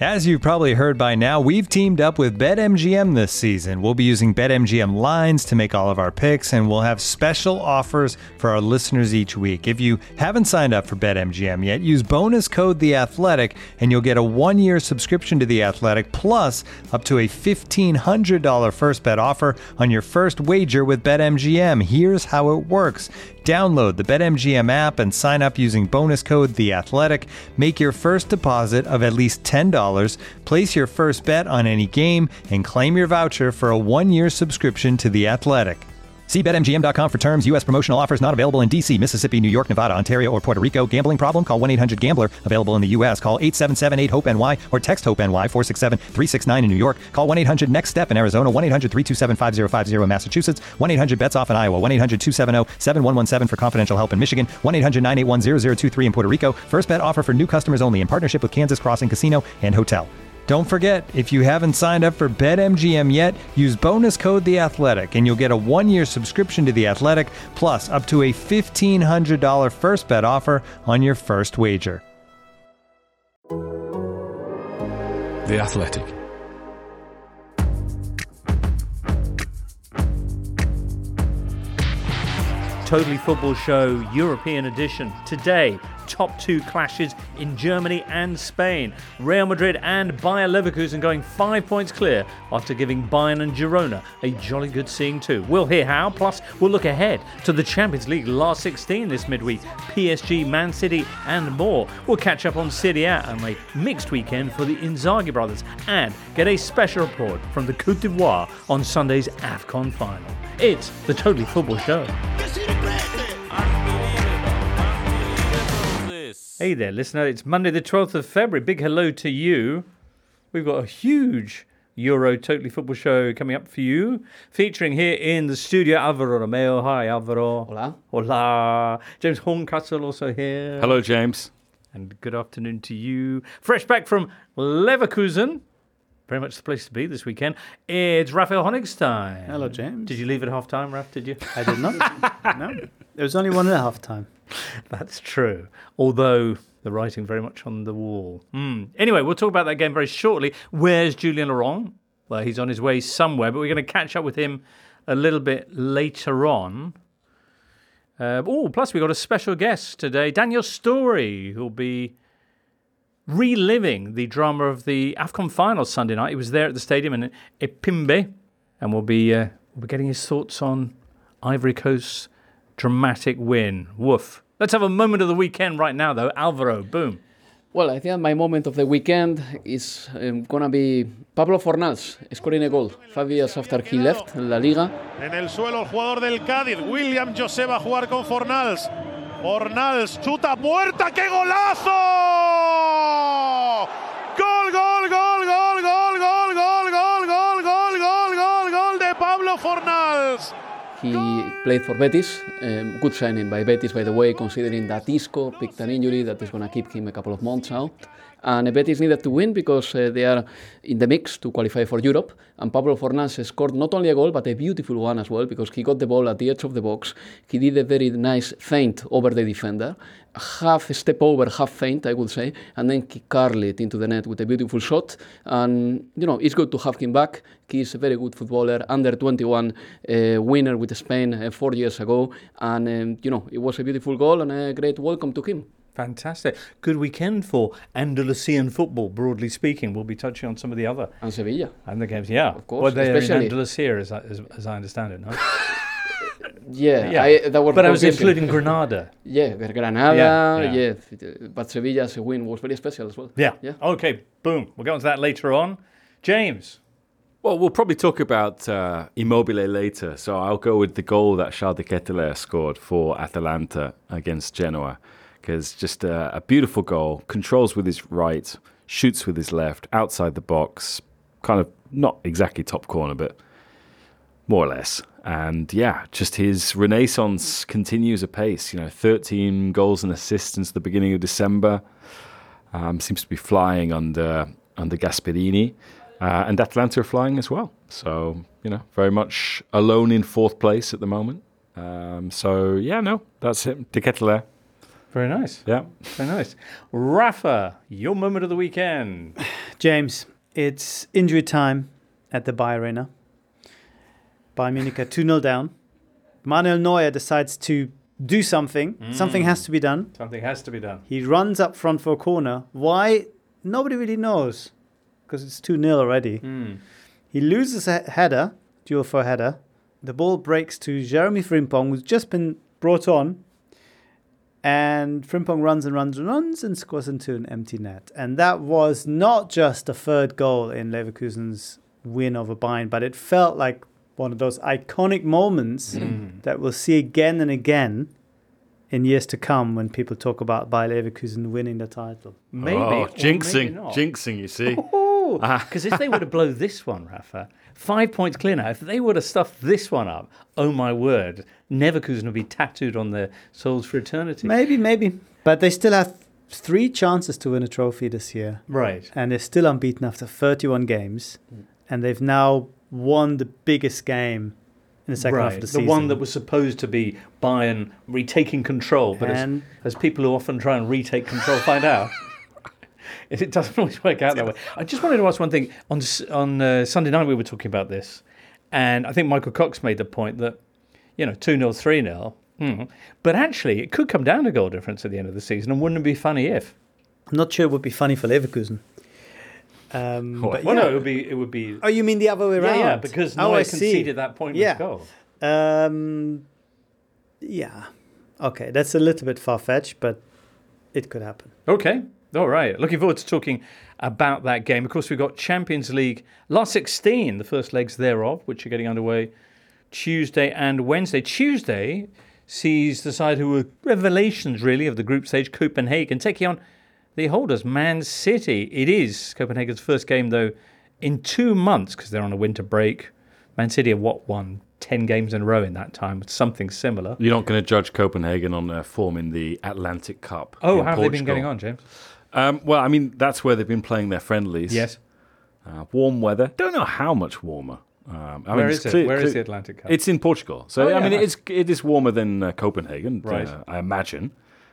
As you've probably heard by now, we've teamed up with BetMGM this season. We'll be using BetMGM lines to make all of our picks, and we'll have special offers for our listeners each week. If you haven't signed up for BetMGM yet, use bonus code The Athletic, and you'll get a 1-year subscription to The Athletic, plus up to a $1,500 first bet offer on your first wager with BetMGM. Here's how it works. Download the BetMGM app and sign up using bonus code The Athletic. Make your first deposit of at least $10. Place your first bet on any game and claim your voucher for a 1-year subscription to The Athletic. See BetMGM.com for terms. U.S. promotional offers not available in D.C., Mississippi, New York, Nevada, Ontario, or Puerto Rico. Gambling problem? Call 1-800-GAMBLER. Available in the U.S. Call 877-8-HOPE-NY or text HOPE-NY 467-369 in New York. Call 1-800-NEXT-STEP in Arizona. 1-800-327-5050 in Massachusetts. 1-800-BETS-OFF in Iowa. 1-800-270-7117 for confidential help in Michigan. 1-800-981-0023 in Puerto Rico. First bet offer for new customers only in partnership with Kansas Crossing Casino and Hotel. Don't forget, if you haven't signed up for BetMGM yet, use bonus code The Athletic, and you'll get a 1-year subscription to The Athletic, plus up to a $1,500 first bet offer on your first wager. The Athletic. Totally Football Show European edition. Today, top 2 clashes in Germany and Spain. Real Madrid and Bayer Leverkusen going 5 points clear after giving Bayern and Girona a jolly good seeing too. We'll hear how, plus we'll look ahead to the Champions League last 16 this midweek. PSG, Man City and more. We'll catch up on Serie A and a mixed weekend for the Inzaghi brothers and get a special report from the Côte d'Ivoire on Sunday's AFCON final. It's the Totally Football Show. Hey there, listener. It's Monday the 12th of February. Big hello to you. We've got a huge Euro Totally Football Show coming up for you, featuring here in the studio Alvaro Romeo. Hi, Alvaro. Hola. Hola. James Horncastle also here. Hello, James. And good afternoon to you. Fresh back from Leverkusen. Very much the place to be this weekend. It's Raphael Honigstein. Hello, James. Did you leave at half-time, Raph, did you? I did not. No. There was only 1.5 time. That's true. Although the writing very much on the wall. Anyway, we'll talk about that game very shortly. Where's Julien Laurent? Well, he's on his way somewhere, but we're going to catch up with him a little bit later on. Plus we've got a special guest today, Daniel Storey, who'll be reliving the drama of the AFCON final Sunday night. He was there at the stadium in Epimbe, and we'll be getting his thoughts on Ivory Coast's dramatic win. Woof. Let's have a moment of the weekend right now, though. Alvaro, boom. Well, I think my moment of the weekend is going to be Pablo Fornals scoring a goal 5 years after he left La Liga. En el suelo el jugador del Cádiz, William José, va a jugar con Fornals. Fornals, chuta puerta, ¡qué golazo! Gol, gol, gol, gol, gol, gol, gol, gol, gol, gol, gol, gol, gol de Pablo Fornals. He played for Betis. Good signing by Betis, by the way, considering that Isco picked an injury that is going to keep him a couple of months out. And Betis needed to win because they are in the mix to qualify for Europe. And Pablo Fornals scored not only a goal, but a beautiful one as well, because he got the ball at the edge of the box. He did a very nice feint over the defender. Half step over, half feint, I would say. And then he curled it into the net with a beautiful shot. And, it's good to have him back. He's a very good footballer, under 21 winner with Spain 4 years ago. And, it was a beautiful goal and a great welcome to him. Fantastic. Good weekend for Andalusian football, broadly speaking. We'll be touching on some of the other. And Sevilla. And the games, yeah. Of course. Well, they're especially in Andalusia, as I understand it, no? Yeah. But I was including Granada. Yeah, Granada, yeah. But Sevilla's win was very special as well. Yeah. Okay, boom. We'll get on to that later on. James. Well, we'll probably talk about Immobile later, so I'll go with the goal that Charles de Ketelaere scored for Atalanta against Genoa. Because just a beautiful goal, controls with his right, shoots with his left, outside the box, kind of not exactly top corner, but more or less. And yeah, just his renaissance continues apace. 13 goals and assists since the beginning of December. Seems to be flying under Gasperini. And Atalanta are flying as well. So, very much alone in 4th place at the moment. That's it. De Ketelaere. Very nice. Yeah. Very nice. Rafa, your moment of the weekend. James, it's injury time at the Bayer Arena. Bayern Munich are 2-0 down. Manuel Neuer decides to do something. Something has to be done. Something has to be done. He runs up front for a corner. Why? Nobody really knows, because it's 2-0 already. He loses a header, duel for a header. The ball breaks to Jeremy Frimpong, who's just been brought on. And Frimpong runs and scores into an empty net. And that was not just the third goal in Leverkusen's win over Bayern, but it felt like one of those iconic moments that we'll see again and again in years to come when people talk about Bayer Leverkusen winning the title. Maybe. Oh, or jinxing. maybe not. Jinxing, you see. Because if they were to blow this one, Rafa, 5 points clear now. If they were to stuff this one up, oh my word, Leverkusen would be tattooed on their souls for eternity. Maybe. But they still have 3 chances to win a trophy this year. Right. And they're still unbeaten after 31 games. And they've now won the biggest game in the second half of the season. The one that was supposed to be Bayern retaking control. But as people who often try and retake control find out, it doesn't always work out that way. I just wanted to ask one thing. On Sunday night we were talking about this, and I think Michael Cox made the point that, 2-0, 3-0, but actually it could come down to goal difference at the end of the season, and wouldn't it be funny if? I'm not sure it would be funny for Leverkusen. No, it would be. Oh, you mean the other way around? Yeah, because Neuer conceded that pointless goal. Yeah. Okay, that's a little bit far-fetched, but it could happen. Okay. All right. Looking forward to talking about that game. Of course, we've got Champions League last 16, the first legs thereof, which are getting underway Tuesday and Wednesday. Tuesday sees the side who were revelations, really, of the group stage, Copenhagen, taking on the holders, Man City. It is Copenhagen's first game, though, in 2 months, because they're on a winter break. Man City have, won 10 games in a row in that time, something similar. You're not going to judge Copenhagen on their form in the Atlantic Cup. Oh, how have they been getting on, James? Well, I mean, that's where they've been playing their friendlies. Yes. Warm weather. Don't know how much warmer. Where is it? Where is the Atlantic Cup? It's in Portugal. So, nice. it is warmer than Copenhagen, right. I imagine.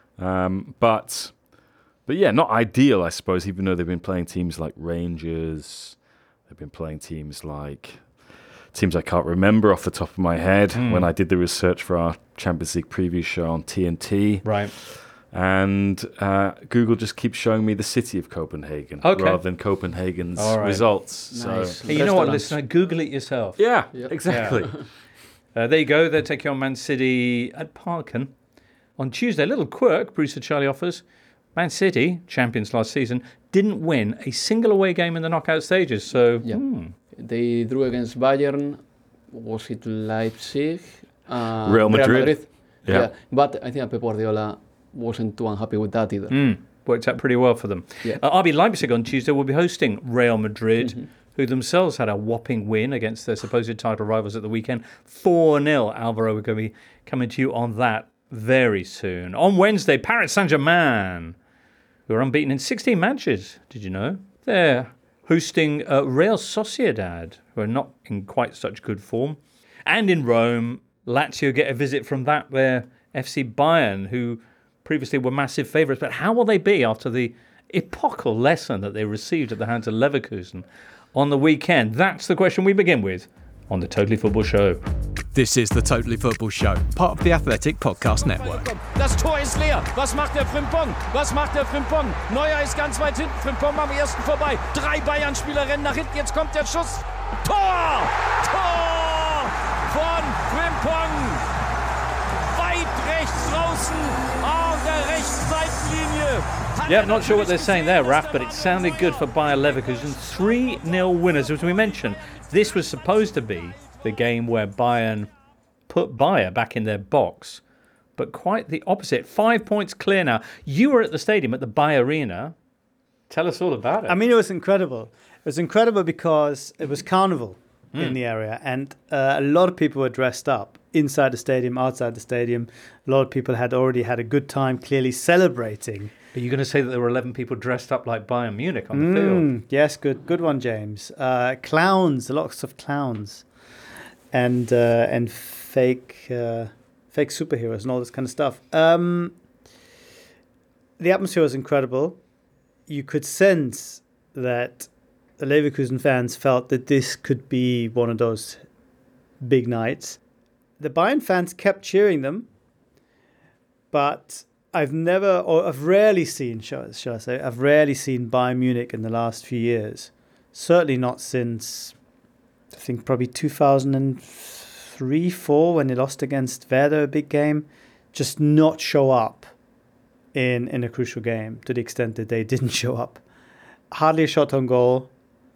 But yeah, not ideal, I suppose, even though they've been playing teams like Rangers. They've been playing teams I can't remember off the top of my head when I did the research for our Champions League preview show on TNT. Right. And Google just keeps showing me the city of Copenhagen rather than Copenhagen's results. Nice. So, hey, you know what, listener? Google it yourself. Yeah, exactly. Yeah. There you go. They're taking on Man City at Parken on Tuesday. A little quirk Bruce Charlie offers. Man City, champions last season, didn't win a single away game in the knockout stages. So they drew against Bayern. Was it Leipzig? Real Madrid. Yeah. But I think Pep Guardiola wasn't too unhappy with that either. Worked out pretty well for them. Yeah. RB Leipzig on Tuesday will be hosting Real Madrid, who themselves had a whopping win against their supposed title rivals at the weekend. 4-0. Alvaro, we're going to be coming to you on that very soon. On Wednesday, Paris Saint-Germain, who are unbeaten in 16 matches. Did you know? They're hosting Real Sociedad, who are not in quite such good form. And in Rome, Lazio get a visit from their FC Bayern, who previously were massive favourites. But how will they be after the epochal lesson that they received at the hands of Leverkusen on the weekend? That's the question we begin with on the Totally Football Show. This is the Totally Football Show, part of the Athletic Podcast Network. Das Tor ist leer. Was macht der Frimpong? Neuer ist ganz weit hinten. Frimpong am ersten vorbei. 3 Bayern-Spieler rennen nach hinten. Jetzt kommt der Schuss. Tor! Tor von Frimpong. Weit rechts draußen auf der rechten Seitenlinie. Yeah, not sure what they're saying there, Raf, but it sounded good for Bayer Leverkusen. 3-0 winners. As we mentioned, this was supposed to be the game where Bayern put Bayer back in their box, but quite the opposite. 5 points clear now. You were at the stadium at the Bayer Arena. Tell us all about it. I mean, it was incredible. It was incredible because it was carnival in the area, and a lot of people were dressed up inside the stadium, outside the stadium. A lot of people had already had a good time, clearly celebrating. Are you going to say that there were 11 people dressed up like Bayern Munich on the field? Yes, good one, James. Clowns, lots of clowns, and fake superheroes and all this kind of stuff. The atmosphere was incredible. You could sense that the Leverkusen fans felt that this could be one of those big nights. The Bayern fans kept cheering them, but I've rarely seen Bayern Munich in the last few years. Certainly not since, I think, probably 2003-04 when they lost against Werder, a big game. Just not show up in a crucial game to the extent that they didn't show up. Hardly a shot on goal.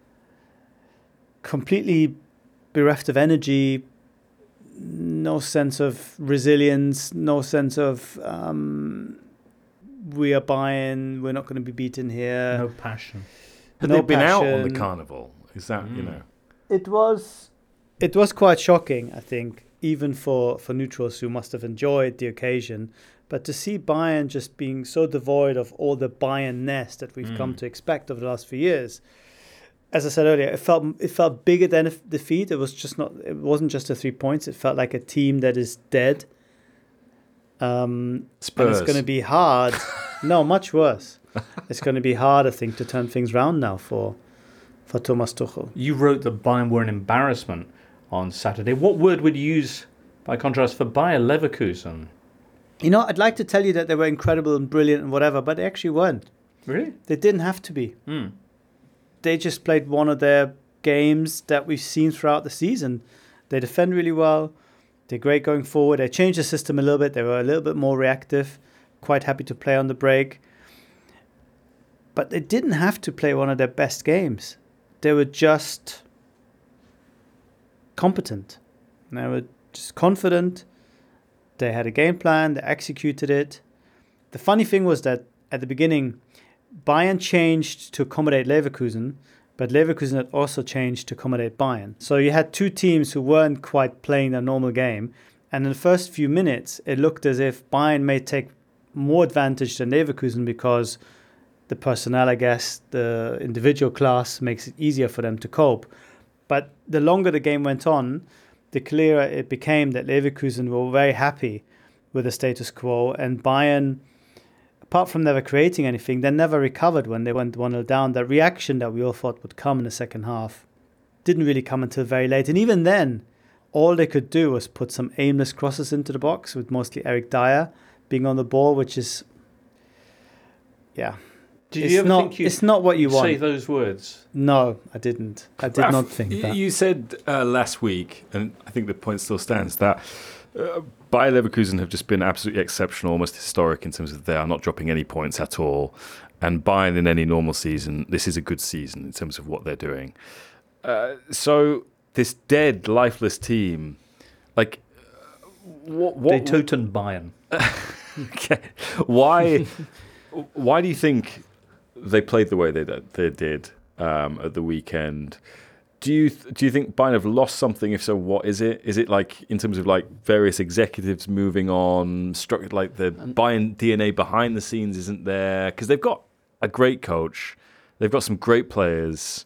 Completely bereft of energy. No sense of resilience. No sense of we are Bayern. We're not going to be beaten here. No passion. Had they been out on the carnival? Is that, It was quite shocking, I think, even for neutrals who must have enjoyed the occasion. But to see Bayern just being so devoid of all the Bayern-ness that we've come to expect over the last few years, as I said earlier, it felt bigger than a defeat. It wasn't just the 3 points. It felt like a team that is dead. Spurs. And it's going to be hard. No, much worse. It's going to be hard, I think, to turn things around now for Thomas Tuchel. You wrote that Bayern were an embarrassment on Saturday. What word would you use, by contrast, for Bayer Leverkusen? I'd like to tell you that they were incredible and brilliant and whatever, but they actually weren't. Really? They didn't have to be. They just played one of their games that we've seen throughout the season. They defend really well. They're great going forward. They changed the system a little bit. They were a little bit more reactive, quite happy to play on the break. But they didn't have to play one of their best games. They were just competent. They were just confident. They had a game plan. They executed it. The funny thing was that at the beginning, Bayern changed to accommodate Leverkusen, but Leverkusen had also changed to accommodate Bayern. So you had two teams who weren't quite playing their normal game. And in the first few minutes, it looked as if Bayern may take more advantage than Leverkusen because the personnel, I guess, the individual class makes it easier for them to cope. But the longer the game went on, the clearer it became that Leverkusen were very happy with the status quo. And Bayern, apart from never creating anything, they never recovered when they went 1-0 down. The reaction that we all thought would come in the second half didn't really come until very late. And even then, all they could do was put some aimless crosses into the box, with mostly Eric Dyer being on the ball, which is, Did you ever think it's not what you want. Say those words? No, I didn't. I did not think that. You said last week, and I think the point still stands, that Bayer Leverkusen have just been absolutely exceptional, almost historic in terms of they are not dropping any points at all. And Bayern in any normal season, this is a good season in terms of what they're doing. So this dead, lifeless team, like what? They Toten Bayern. Okay. Why do you think they played the way they did at the weekend? Do you think Bayern have lost something? If so, what is it? Is it like in terms of like various executives moving on, like the Bayern DNA behind the scenes isn't there? Because they've got a great coach, they've got some great players.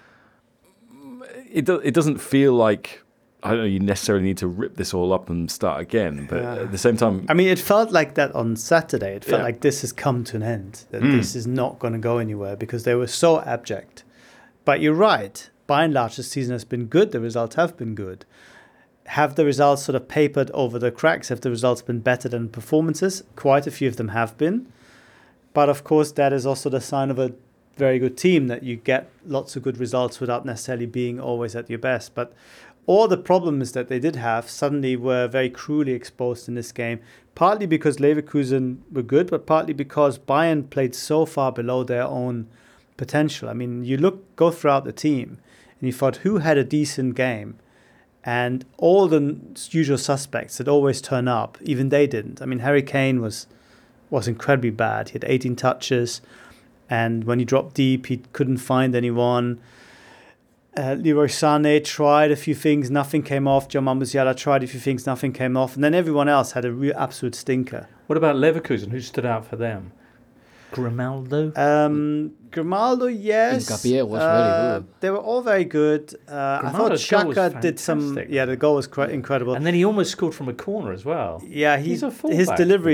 It doesn't feel like, I don't know, you necessarily need to rip this all up and start again. But at the same time, I mean, it felt like that on Saturday. It felt like this has come to an end, that this is not going to go anywhere because they were so abject. But you're right. By and large, the season has been good. The results have been good. Have the results sort of papered over the cracks? Have the results been better than performances? Quite a few of them have been. But of course, that is also the sign of a very good team, that you get lots of good results without necessarily being always at your best. But all the problems that they did have suddenly were very cruelly exposed in this game, partly because Leverkusen were good, but partly because Bayern played so far below their own potential. I mean, you go throughout the team, and you thought, who had a decent game? And all the usual suspects that always turn up, even they didn't. I mean, Harry Kane was incredibly bad. He had 18 touches, and when he dropped deep, he couldn't find anyone. Leroy Sané tried a few things, nothing came off. Jamal Musiala tried a few things, nothing came off. And then everyone else had a real absolute stinker. What about Leverkusen? Who stood out for them? Grimaldo? Grimaldo, yes. Nkapie was very good. They were all very good. I thought Xhaka did some... Yeah, the goal was quite incredible. And then he almost scored from a corner as well. Yeah, he's a fullback, his delivery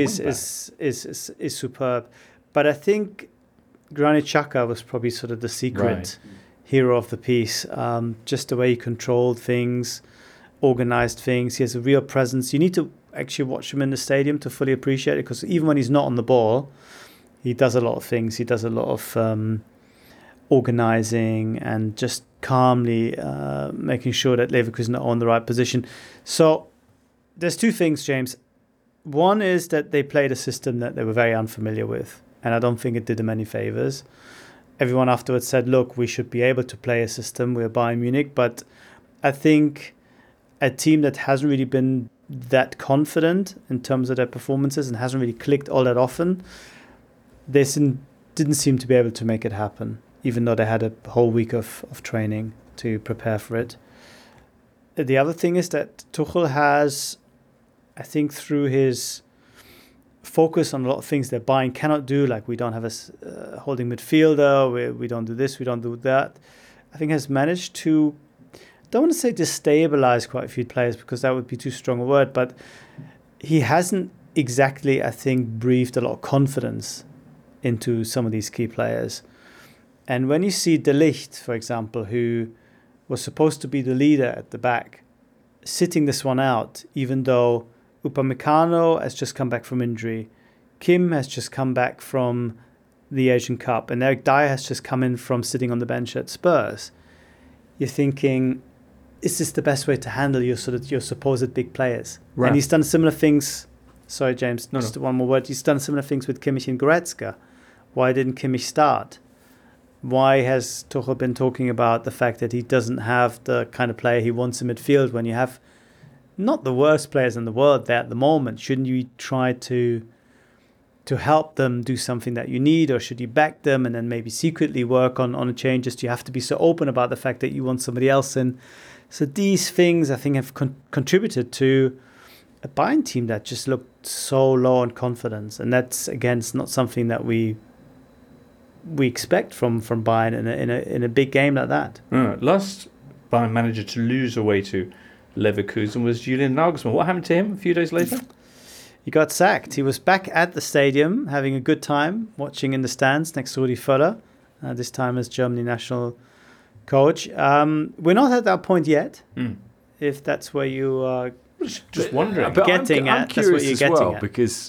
is superb. But I think Granit Xhaka was probably sort of the secret hero of the piece. Just the way he controlled things, organized things. He has a real presence. You need to actually watch him in the stadium to fully appreciate it, because even when he's not on the ball, he does a lot of things. He does a lot of organizing and just calmly making sure that Leverkusen are on the right position. So there's two things, James. One is that they played a system that they were very unfamiliar with, and I don't think it did them any favors. Everyone afterwards said, look, we should be able to play a system. We're Bayern Munich. But I think a team that hasn't really been that confident in terms of their performances and hasn't really clicked all that often, they didn't seem to be able to make it happen, even though they had a whole week of training to prepare for it. The other thing is that Tuchel has, I think, through his focus on a lot of things that Bayern cannot do, like we don't have a holding midfielder, we don't do this, we don't do that, I think has managed to, I don't want to say destabilize quite a few players, because that would be too strong a word, but he hasn't exactly, I think, breathed a lot of confidence into some of these key players. And when you see De Ligt, for example, who was supposed to be the leader at the back, sitting this one out, even though Upamecano has just come back from injury, Kim has just come back from the Asian Cup, and Eric Dyer has just come in from sitting on the bench at Spurs. You're thinking, is this the best way to handle your supposed big players? Right. And he's done similar things. Sorry, James, just one more word. He's done similar things with Kimmich and Goretzka. Why didn't Kimmich start? Why has Tuchel been talking about the fact that he doesn't have the kind of player he wants in midfield when you have not the worst players in the world there at the moment? Shouldn't you try to help them do something that you need, or should you back them and then maybe secretly work on changes? Do you have to be so open about the fact that you want somebody else in? So these things, I think, have contributed to a Bayern team that just looked so low on confidence. And that's, again, it's not something that we expect from Bayern in a big game like that. Last Bayern manager to lose away to Leverkusen was Julian Nagelsmann. What happened to him a few days later? He got sacked. He was back at the stadium having a good time, watching in the stands next to Rudi Völler, this time as Germany national coach. We're not at that point yet, if that's where you are just wondering. Getting I'm at. curious That's what you're as getting well, at. because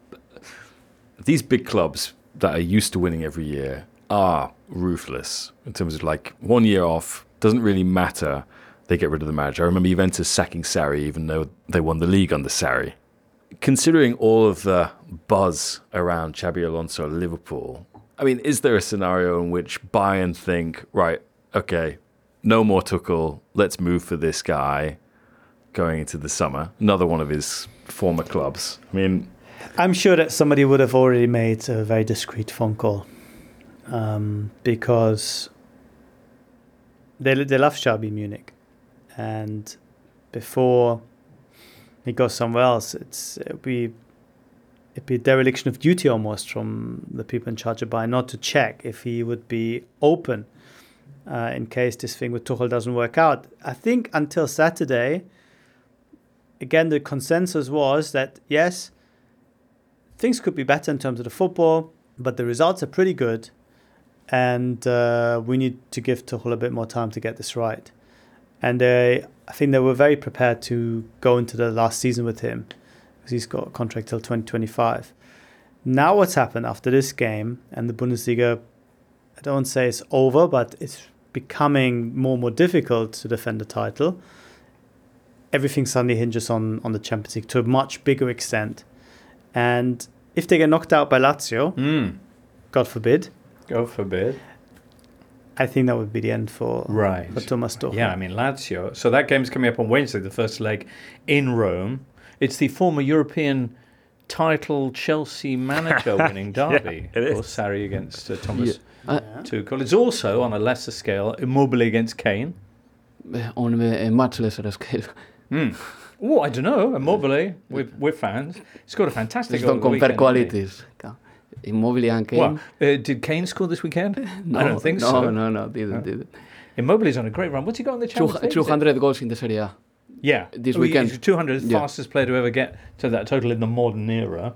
these big clubs that are used to winning every year are ruthless in terms of, like, 1 year off, doesn't really matter. They get rid of the manager. I remember Juventus sacking Sarri even though they won the league under Sarri. Considering all of the buzz around Xabi Alonso at Liverpool, I mean, is there a scenario in which Bayern think, right, okay, no more Tuchel, let's move for this guy going into the summer, another one of his former clubs? I mean, I'm sure that somebody would have already made a very discreet phone call, because they love Xabi Munich, and before he goes somewhere else, it'd be a dereliction of duty almost from the people in charge of Bayern not to check if he would be open in case this thing with Tuchel doesn't work out. I think until Saturday, again, the consensus was that yes, things could be better in terms of the football, but the results are pretty good, and we need to give Tuchel a bit more time to get this right. And I think they were very prepared to go into the last season with him, because he's got a contract till 2025. Now what's happened after this game, and the Bundesliga, I don't want to say it's over, but it's becoming more and more difficult to defend the title. Everything suddenly hinges on the Champions League to a much bigger extent. And if they get knocked out by Lazio, God forbid, I think that would be the end for Thomas Tuchel. Yeah, I mean, Lazio. So that game's coming up on Wednesday, the first leg in Rome. It's the former European title Chelsea manager winning derby. Yeah, of course, Sarri against Thomas Tuchel. It's also, on a lesser scale, Immobile against Kane. On a much lesser scale. Oh, I don't know. Immobile, we're fans. He's got a fantastic Just don't compare qualities. Immobile and Kane. Well, did Kane score this weekend? No, I don't think so. No, didn't. Immobile's on a great run. What's he got in the Champions League? 200 goals in the Serie A. Yeah. This weekend. He's 200th fastest player to ever get to that total in the modern era.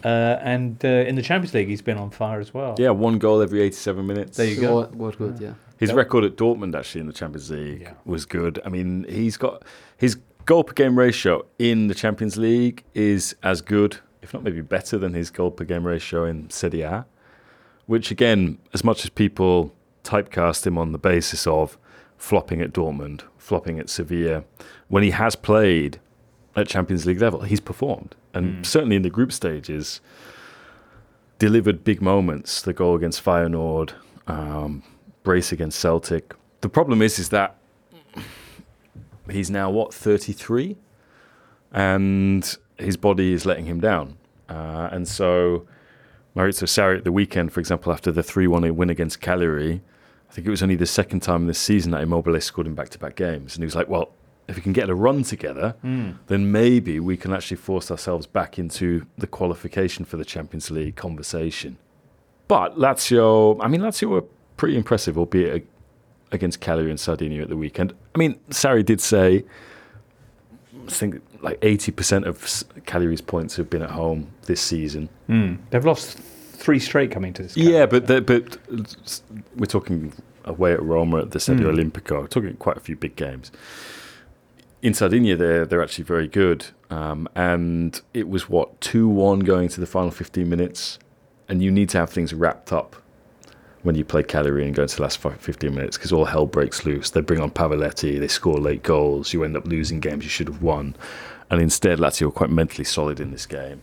And in the Champions League, he's been on fire as well. yeah, 1 goal every 87 minutes. There you go. Was good, yeah. His record at Dortmund, actually, in the Champions League was good. I mean, he's got his goal per game ratio in the Champions League is as good, if not maybe better, than his goal per game ratio in Serie A, which, again, as much as people typecast him on the basis of flopping at Dortmund, flopping at Sevilla, when he has played at Champions League level, he's performed. And certainly in the group stages, delivered big moments. The goal against Feyenoord, brace against Celtic. The problem is that he's now, 33? And his body is letting him down. And so Maurizio Sarri at the weekend, for example, after the 3-1 win against Cagliari, I think it was only the second time this season that Immobile scored in back-to-back games. And he was like, well, if we can get a run together, then maybe we can actually force ourselves back into the qualification for the Champions League conversation. But Lazio were pretty impressive, albeit against Cagliari and Sardinia at the weekend. I mean, Sarri did say, I think like 80% of Cagliari's points have been at home this season. They've lost 3 straight coming to this. Yeah, but we're talking away at Roma at the Stadio Olimpico. We're talking quite a few big games. In Sardinia, they're actually very good. And it was, 2-1 going to the final 15 minutes. And you need to have things wrapped up when you play Cagliari and go into the last 15 minutes because all hell breaks loose. They bring on Pavoletti, they score late goals, you end up losing games you should have won. And instead, Lazio were quite mentally solid in this game.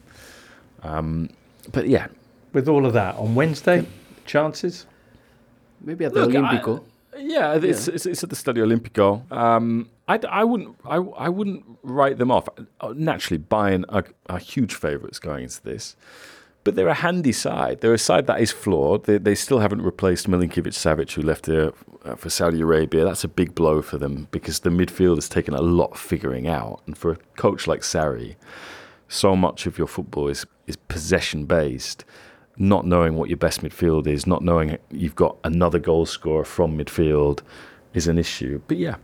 But yeah. With all of that, on Wednesday, chances? Maybe at the Olimpico. It's at the Stadio Olimpico. I wouldn't write them off. Naturally, Bayern are huge favourites going into this. But they're a handy side. They're a side that is flawed. They still haven't replaced Milinkovic-Savic, who left there for Saudi Arabia. That's a big blow for them because the midfield has taken a lot of figuring out. And for a coach like Sarri, so much of your football is possession-based. Not knowing what your best midfield is, not knowing you've got another goal scorer from midfield is an issue. But yeah,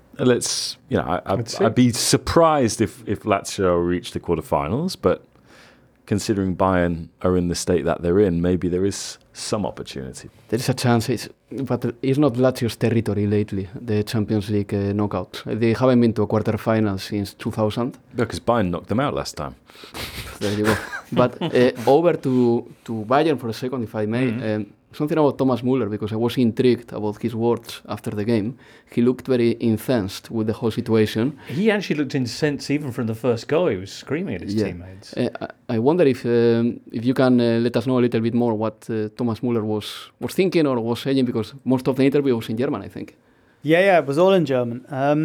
I'd be surprised if Lazio reach the quarterfinals, but considering Bayern are in the state that they're in, maybe there is some opportunity. There is a chance, but it's not Lazio's territory lately, the Champions League knockout. They haven't been to a quarterfinal since 2000. Because Bayern knocked them out last time. There you go. But over to Bayern for a second, if I may. Something about Thomas Müller, because I was intrigued about his words after the game. He looked very incensed with the whole situation. He actually looked incensed even from the first goal. He was screaming at his teammates. I wonder if you can let us know a little bit more what Thomas Müller was thinking or was saying, because most of the interview was in German, I think. Yeah, it was all in German.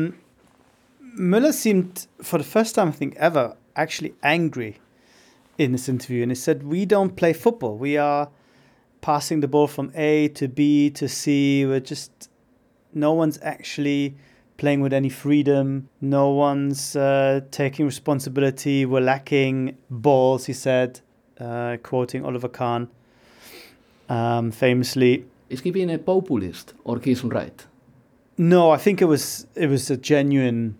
Müller seemed, for the first time, I think, ever, actually angry in this interview. And he said, we don't play football. We are passing the ball from A to B to C. No one's actually playing with any freedom. No one's taking responsibility. We're lacking balls, he said, quoting Oliver Kahn famously. Is he being a populist or he's right? No, I think it was a genuine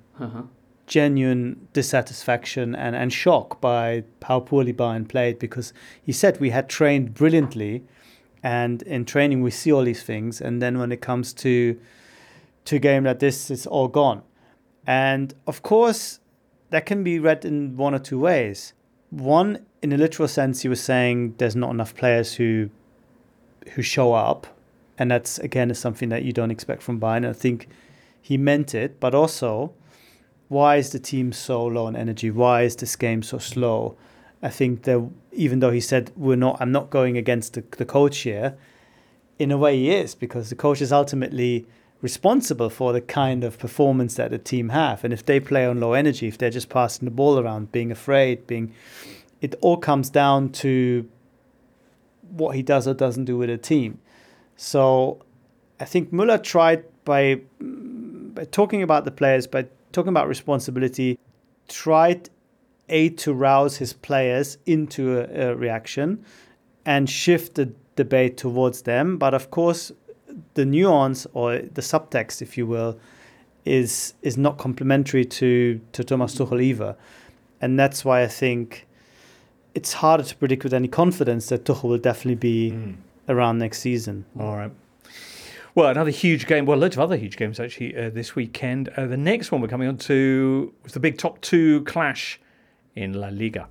dissatisfaction and shock by how poorly Bayern played, because he said we had trained brilliantly. And in training, we see all these things. And then when it comes to a game like this, it's all gone. And of course, that can be read in one or two ways. One, in a literal sense, he was saying there's not enough players who show up. And that's, again, is something that you don't expect from Bayern. I think he meant it. But also, why is the team so low on energy? Why is this game so slow? I think that even though he said I'm not going against the coach here, in a way he is, because the coach is ultimately responsible for the kind of performance that the team have. And if they play on low energy, if they're just passing the ball around, being afraid, it all comes down to what he does or doesn't do with a team. So I think Müller tried by talking about the players, by talking about responsibility, tried to rouse his players into a reaction and shift the debate towards them. But of course, the nuance or the subtext, if you will, is not complementary to Thomas Tuchel either. And that's why I think it's harder to predict with any confidence that Tuchel will definitely be around next season. All right. Well, another huge game. Well, loads of other huge games actually this weekend. The next one we're coming on to was the big top two clash in La Liga.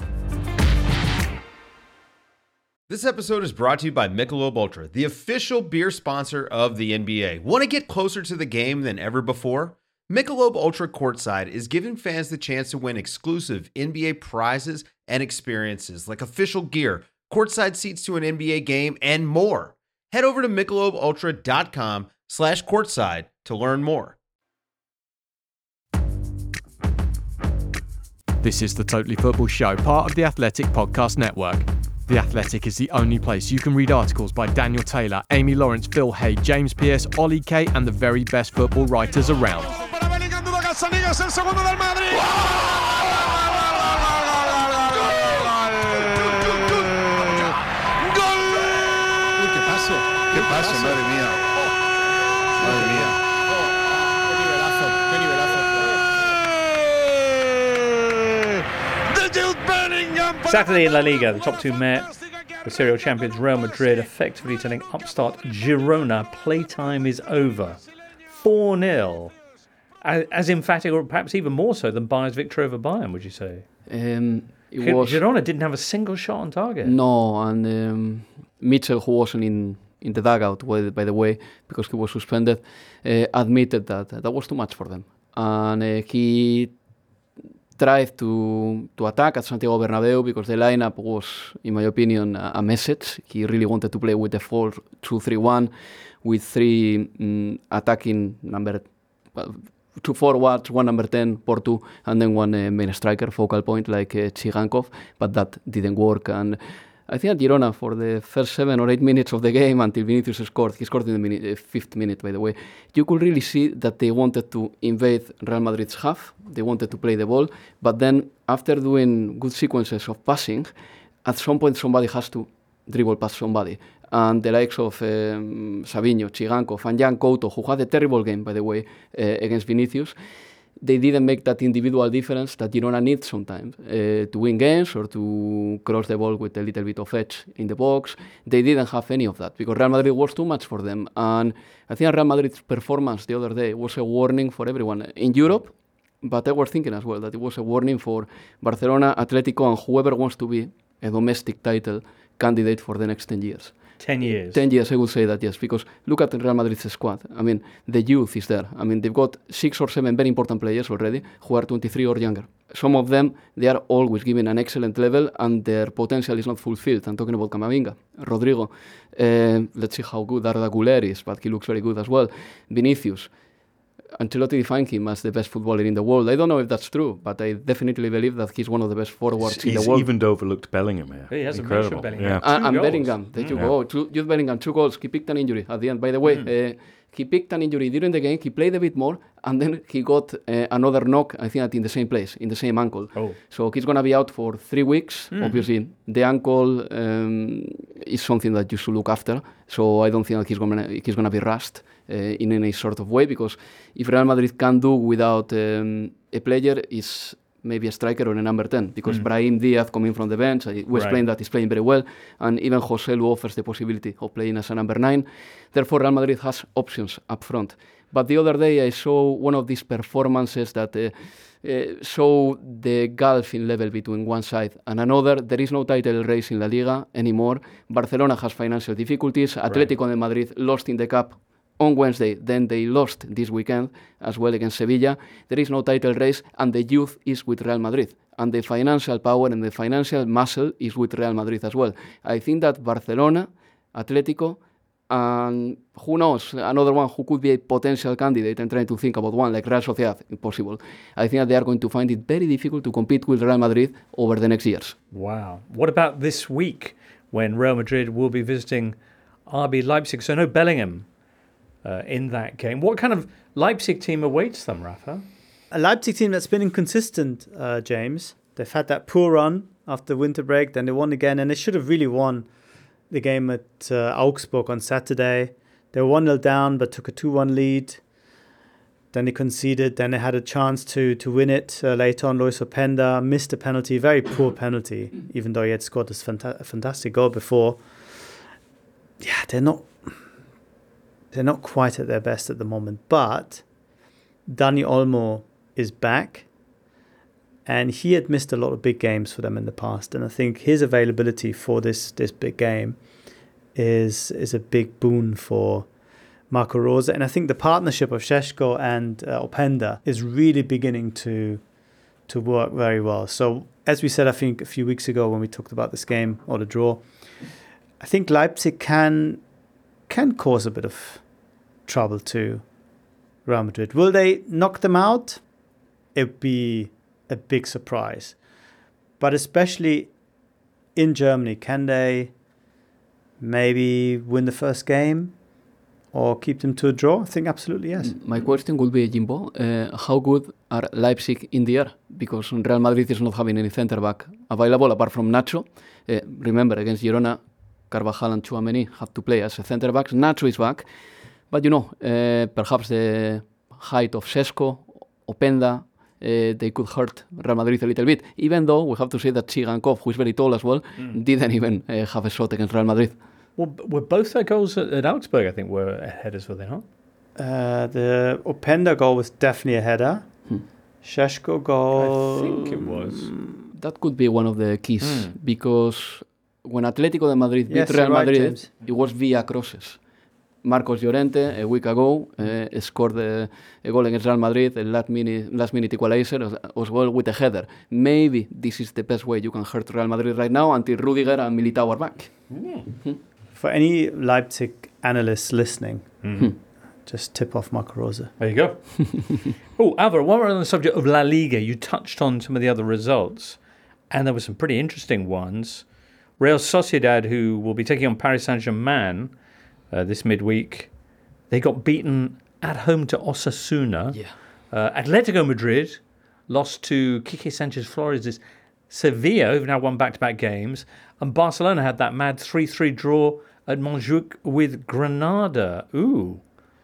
This episode is brought to you by Michelob Ultra, the official beer sponsor of the NBA. Want to get closer to the game than ever before? Michelob Ultra Courtside is giving fans the chance to win exclusive NBA prizes and experiences like official gear, courtside seats to an NBA game, and more. Head over to MichelobUltra.com/courtside to learn more. This is the Totally Football Show, part of the Athletic Podcast Network. The Athletic is the only place you can read articles by Daniel Taylor, Amy Lawrence, Phil Hay, James Pearce, Ollie Kay, and the very best football writers around. ¿Qué pasa? Madre mía. Madre mía. Qué nivelazo. Saturday in La Liga, the top two met. The serial champions Real Madrid effectively telling upstart Girona playtime is over. 4-0. As emphatic, or perhaps even more so, than Bayern's victory over Bayern, would you say? Girona didn't have a single shot on target. No, and Mitchell, who wasn't in the dugout, by the way, because he was suspended, admitted that was too much for them. And he tried to attack at Santiago Bernabeu because the lineup was, in my opinion, a message. He really wanted to play with the 4-2-3-1 with three attacking two forwards, one number 10, Portu, and then one main striker, focal point like Chigankov, but that didn't work. And I think at Girona, for the first 7 or 8 minutes of the game until Vinicius scored, he scored in the 5th minute, by the way, you could really see that they wanted to invade Real Madrid's half, they wanted to play the ball, but then after doing good sequences of passing, at some point somebody has to dribble past somebody. And the likes of Savinho, Chigankov, and Jan Couto, who had a terrible game, by the way, against Vinicius, they didn't make that individual difference that Girona needs sometimes to win games or to cross the ball with a little bit of edge in the box. They didn't have any of that because Real Madrid was too much for them. And I think Real Madrid's performance the other day was a warning for everyone in Europe, but I was thinking as well that it was a warning for Barcelona, Atletico, and whoever wants to be a domestic title candidate for the next 10 years. 10 years. 10 years, I would say that, yes, because look at Real Madrid's squad. I mean, the youth is there. I mean, they've got 6 or 7 very important players already who are 23 or younger. Some of them, they are always given an excellent level and their potential is not fulfilled. I'm talking about Camavinga, Rodrigo. Let's see how good Arda Güler is, but he looks very good as well. Vinicius. Ancelotti defined him as the best footballer in the world. I don't know if that's true, but I definitely believe that he's one of the best forwards in the world. He's even overlooked Bellingham here. He has incredible. A Bellingham. Yeah. And Bellingham, there you go. Jude Bellingham, 2 goals. He picked an injury at the end. By the way, he picked an injury during the game. He played a bit more, and then he got another knock, I think, in the same place, in the same ankle. Oh. So he's going to be out for 3 weeks. Obviously, the ankle is something that you should look after. So I don't think that he's going to be rushed in any sort of way, because if Real Madrid can do without a player, is maybe a striker or a number 10, because Brahim Diaz coming from the bench, I was playing that, he's playing very well, and even Joselu offers the possibility of playing as a number 9. Therefore, Real Madrid has options up front. But the other day I saw one of these performances that show the gulf in level between one side and another. There is no title race in La Liga anymore. Barcelona has financial difficulties. Atletico de Madrid lost in the Cup on Wednesday, then they lost this weekend as well against Sevilla. There is no title race, and the youth is with Real Madrid, and the financial power and the financial muscle is with Real Madrid as well. I think that Barcelona, Atletico, and who knows, another one who could be a potential candidate, I'm trying to think about one, like Real Sociedad, impossible. I think that they are going to find it very difficult to compete with Real Madrid over the next years. Wow. What about this week when Real Madrid will be visiting RB Leipzig? So no Bellingham in that game. What kind of Leipzig team awaits them, Rafa? A Leipzig team that's been inconsistent, James. They've had that poor run after the winter break, then they won again, and they should have really won the game at Augsburg on Saturday. They were 1-0 down, but took a 2-1 lead. Then they conceded. Then they had a chance to win it later on. Luis Openda missed a penalty, very poor penalty, even though he had scored this fantastic goal before. Yeah, they're They're not quite at their best at the moment, but Dani Olmo is back, and he had missed a lot of big games for them in the past, and I think his availability for this big game is a big boon for Marco Rose. And I think the partnership of Šeško and Openda is really beginning to work very well. So as we said, I think a few weeks ago when we talked about this game or the draw, I think Leipzig can cause a bit of trouble to Real Madrid. Will they knock them out? It would be a big surprise. But especially in Germany, can they maybe win the first game or keep them to a draw? I think absolutely yes. My question would be, Jimbo, how good are Leipzig in the air? Because Real Madrid is not having any centre back available apart from Nacho. Remember, against Girona, Carvajal and Tchouaméni have to play as a centre backs. Nacho is back. But perhaps the height of Šeško, Openda, they could hurt Real Madrid a little bit, even though we have to say that Tsigankov, who is very tall as well, didn't even have a shot against Real Madrid. Well, were both their goals at Augsburg, I think, were headers, were they not? The Openda goal was definitely a header. Šeško goal... I think it was. That could be one of the keys, because when Atletico de Madrid beat Real Madrid, it was via crosses. Marcos Llorente, a week ago, scored a goal against Real Madrid, a last minute equalizer as well with a header. Maybe this is the best way you can hurt Real Madrid right now until Rudiger and Militao are back. For any Leipzig analysts listening, just tip off Marco Rose. There you go. Oh, Alvaro, while we're on the subject of La Liga, you touched on some of the other results, and there were some pretty interesting ones. Real Sociedad, who will be taking on Paris Saint-Germain this midweek, they got beaten at home to Osasuna. Atletico Madrid lost to Quique Sanchez Flores' Sevilla, who've now won back-to-back games. And Barcelona had that mad 3-3 draw at Montjuic with Granada. Ooh.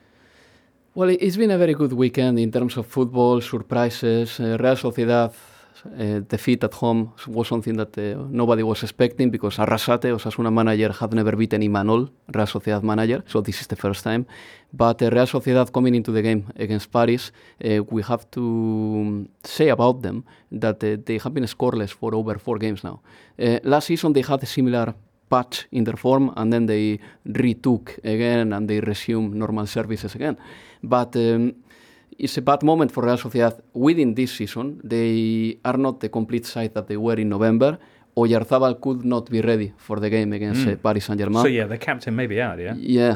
Well, it's been a very good weekend in terms of football, surprises. Real Sociedad defeat at home was something that nobody was expecting, because Arrasate, Osasuna manager, had never beaten Imanol, Real Sociedad manager, so this is the first time. But Real Sociedad coming into the game against Paris, we have to say about them that they have been scoreless for over 4 games now. Last season they had a similar patch in their form, and then they retook again and they resumed normal services again. But it's a bad moment for Real Sociedad within this season. They are not the complete side that they were in November. Oyarzabal could not be ready for the game against Paris Saint-Germain. So yeah, the captain may be out, yeah? Yeah,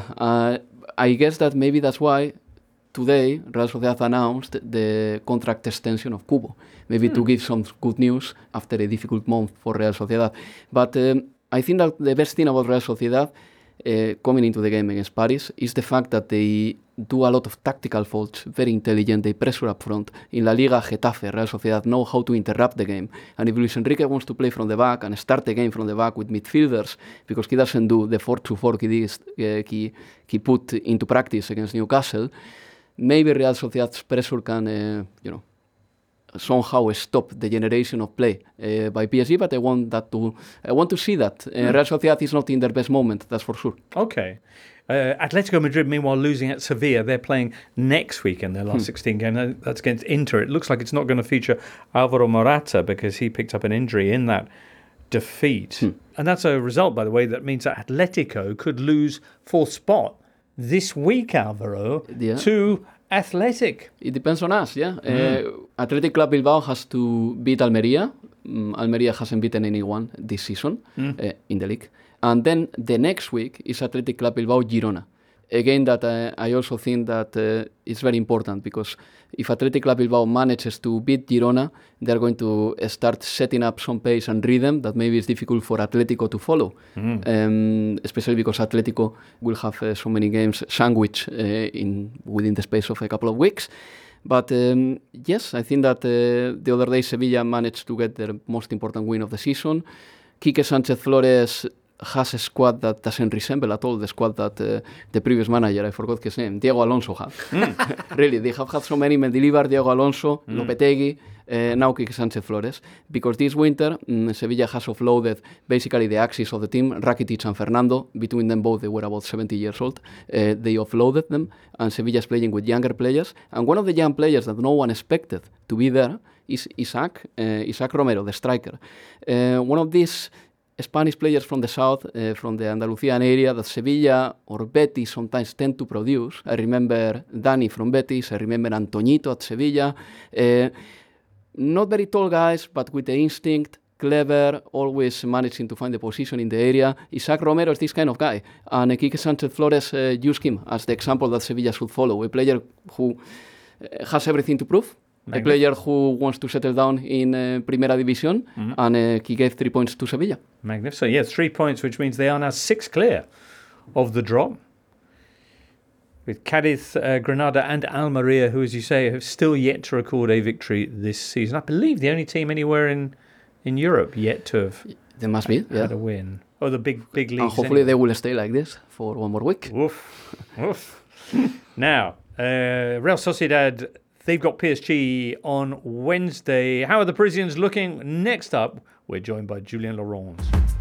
I guess that maybe that's why today Real Sociedad announced the contract extension of Kubo. Maybe to give some good news after a difficult month for Real Sociedad. But I think that the best thing about Real Sociedad coming into the game against Paris is the fact that they do a lot of tactical faults, very intelligent, they pressure up front. In La Liga, Getafe, Real Sociedad know how to interrupt the game. And if Luis Enrique wants to play from the back and start the game from the back with midfielders, because he doesn't do the 4-2-4 he put into practice against Newcastle, maybe Real Sociedad's pressure can, somehow stop the generation of play by PSG, but I want to see that. Real Sociedad is not in their best moment, that's for sure. Okay. Atletico Madrid, meanwhile, losing at Sevilla. They're playing next week in their last 16 game. That's against Inter. It looks like it's not going to feature Alvaro Morata because he picked up an injury in that defeat. And that's a result, by the way, that means that Atletico could lose 4th spot this week, Alvaro, to Athletic. It depends on us, yeah. Athletic Club Bilbao has to beat Almeria. Almeria hasn't beaten anyone this season in the league. And then the next week is Athletic Club Bilbao Girona. Again, that I also think that it's very important, because if Athletic Club Bilbao manages to beat Girona, they're going to start setting up some pace and rhythm that maybe is difficult for Atletico to follow, especially because Atletico will have so many games sandwiched within the space of a couple of weeks. But yes, I think that the other day Sevilla managed to get their most important win of the season. Quique Sánchez Flores has a squad that doesn't resemble at all the squad that the previous manager, I forgot his name, Diego Alonso had. Really, they have had so many: Mendilibar, Diego Alonso, Lopetegui, now Quique Sánchez Flores. Because this winter, Sevilla has offloaded basically the axis of the team, Rakitic and Fernando. Between them both, they were about 70 years old. They offloaded them, and Sevilla is playing with younger players. And one of the young players that no one expected to be there is Isaac Romero, the striker. One of these Spanish players from the south, from the Andalusian area, that Sevilla or Betis sometimes tend to produce. I remember Dani from Betis, I remember Antoñito at Sevilla. Not very tall guys, but with the instinct, clever, always managing to find the position in the area. Isaac Romero is this kind of guy. And Quique Sánchez Flores used him as the example that Sevilla should follow. A player who has everything to prove. A player who wants to settle down in Primera División, and he gave 3 points to Sevilla. Magnificent. Yeah, 3 points, which means they are now 6 clear of the drop. With Cadiz, Granada and Almeria, who, as you say, have still yet to record a victory this season. I believe the only team anywhere in Europe yet to have They must be, had a win. Oh, the big leagues. And hopefully they will stay like this for one more week. Oof. Oof. Now, Real Sociedad, they've got PSG on Wednesday. How are the Parisians looking? Next up, we're joined by Julien Laurens.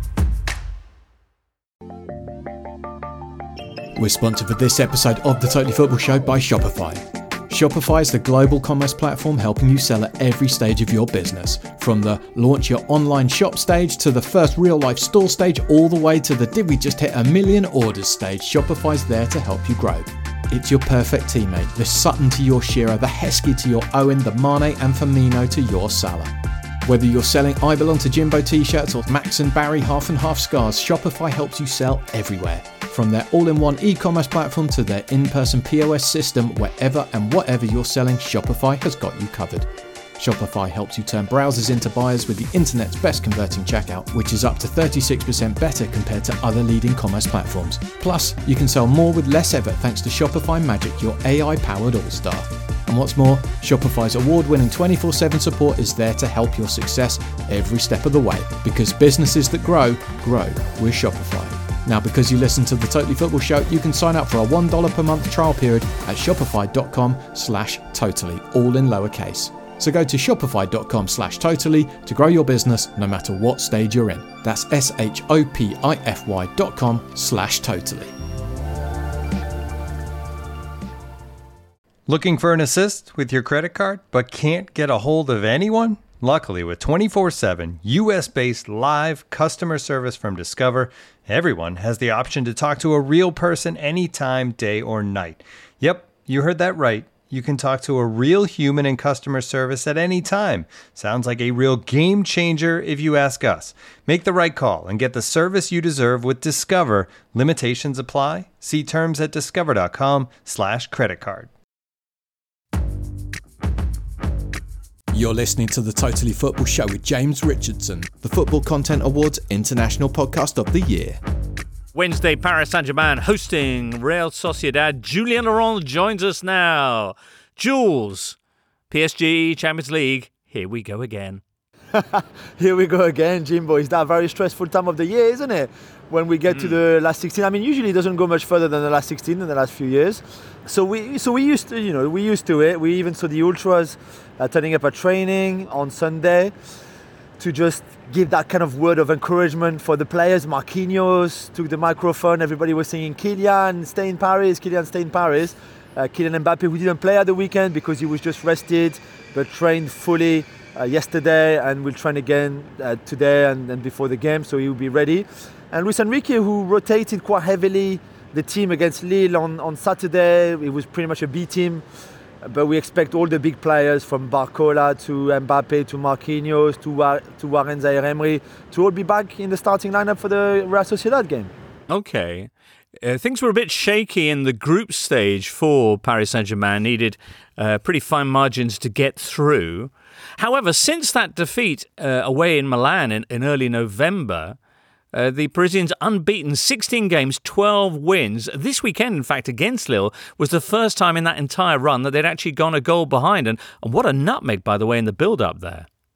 We're sponsored for this episode of the Totally Football Show by Shopify. Shopify is the global commerce platform helping you sell at every stage of your business. From the launch your online shop stage to the first real life store stage, all the way to the did we just hit 1 million orders stage, Shopify's there to help you grow. It's your perfect teammate, the Sutton to your Shearer, the Heskey to your Owen, the Mane and Firmino to your Salah. Whether you're selling I Belong to Jimbo t-shirts or Max and Barry half and half scarves, Shopify helps you sell everywhere. From their all-in-one e-commerce platform to their in-person POS system, wherever and whatever you're selling, Shopify has got you covered. Shopify helps you turn browsers into buyers with the internet's best converting checkout, which is up to 36% better compared to other leading commerce platforms. Plus, you can sell more with less effort thanks to Shopify Magic, your AI-powered all-star. And what's more, Shopify's award-winning 24/7 support is there to help your success every step of the way. Because businesses that grow with Shopify. Now, because you listen to the Totally Football Show, you can sign up for a $1 per month trial period at shopify.com/totally, all in lowercase. So go to shopify.com/totally to grow your business no matter what stage you're in. That's shopify.com/totally. Looking for an assist with your credit card but can't get a hold of anyone? Luckily, with 24/7 US-based live customer service from Discover, everyone has the option to talk to a real person anytime, day or night. Yep, you heard that right. You can talk to a real human in customer service at any time. Sounds like a real game changer if you ask us. Make the right call and get the service you deserve with Discover. Limitations apply. See terms at discover.com/creditcard. You're listening to the Totally Football Show with James Richardson, the Football Content Awards International Podcast of the Year. Wednesday, Paris Saint-Germain hosting Real Sociedad. Julien Laurens joins us now. Jules, PSG, Champions League, here we go again. Here we go again, Jimbo. It's that very stressful time of the year, isn't it? When we get to the last 16. I mean, usually it doesn't go much further than the last 16 in the last few years. So we used to, we used to it. We even saw the ultras turning up at training on Sunday to just give that kind of word of encouragement for the players. Marquinhos took the microphone. Everybody was singing, Kylian, stay in Paris, Kylian, stay in Paris. Kylian Mbappe, who didn't play at the weekend because he was just rested, but trained fully yesterday and will train again today and before the game, so he will be ready. And Luis Enrique, who rotated quite heavily the team against Lille on Saturday. It was pretty much a B team. But we expect all the big players from Barcola to Mbappe to Marquinhos to Warren Zaïre-Emery to all be back in the starting lineup for the Real Sociedad game. Okay. Things were a bit shaky in the group stage for Paris Saint-Germain. Needed pretty fine margins to get through. However, since that defeat away in Milan in early November, the Parisians unbeaten, 16 games, 12 wins. This weekend, in fact, against Lille, was the first time in that entire run that they'd actually gone a goal behind. And what a nutmeg, by the way, in the build-up there.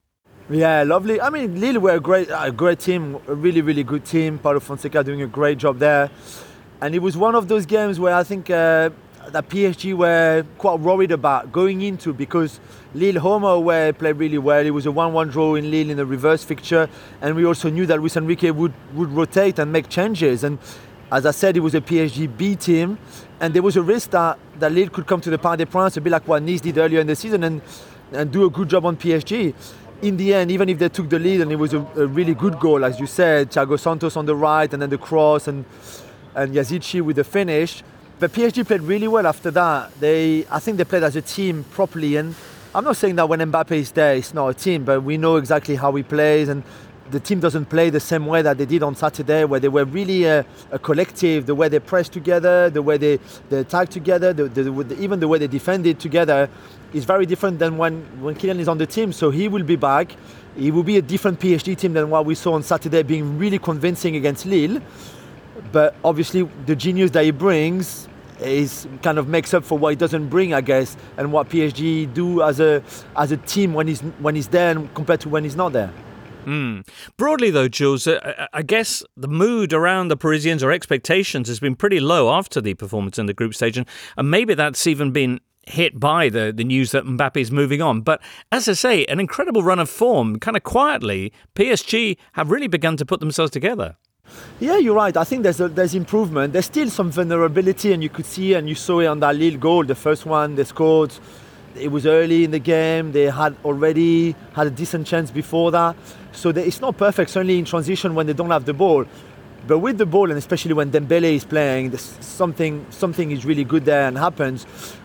Yeah, lovely. I mean, Lille were a great team, a really, really good team. Paulo Fonseca doing a great job there. And it was one of those games where I think that PSG were quite worried about going into, because Lille home or away played really well. It was a 1-1 draw in Lille in the reverse fixture. And we also knew that Luis Enrique would rotate and make changes. And as I said, it was a PSG B team. And there was a risk that Lille could come to the Parc des Princes, a bit like what Nice did earlier in the season, and do a good job on PSG. In the end, even if they took the lead, and it was a really good goal, as you said, Thiago Santos on the right, and then the cross, and Yazici with the finish. But PSG played really well after that. I think they played as a team properly. And I'm not saying that when Mbappe is there, it's not a team, but we know exactly how he plays. And the team doesn't play the same way that they did on Saturday, where they were really a collective. The way they pressed together, the way they attacked together, even the way they defended together is very different than when Kylian is on the team. So he will be back. He will be a different PSG team than what we saw on Saturday, being really convincing against Lille. But obviously the genius that he brings is kind of makes up for what he doesn't bring, I guess, and what PSG do as a team when he's there and compared to when he's not there. Broadly, though, Jules, I guess the mood around the Parisians, or expectations, has been pretty low after the performance in the group stage, and maybe that's even been hit by the news that Mbappe is moving on. But as I say, an incredible run of form, kind of quietly, PSG have really begun to put themselves together. Yeah, you're right. I think there's improvement. There's still some vulnerability, and you could see, and you saw it on that Lille goal, the first one they scored. It was early in the game. They had already had a decent chance before that. So it's not perfect, certainly in transition when they don't have the ball. But with the ball, and especially when Dembele is playing, something is really good there and happens.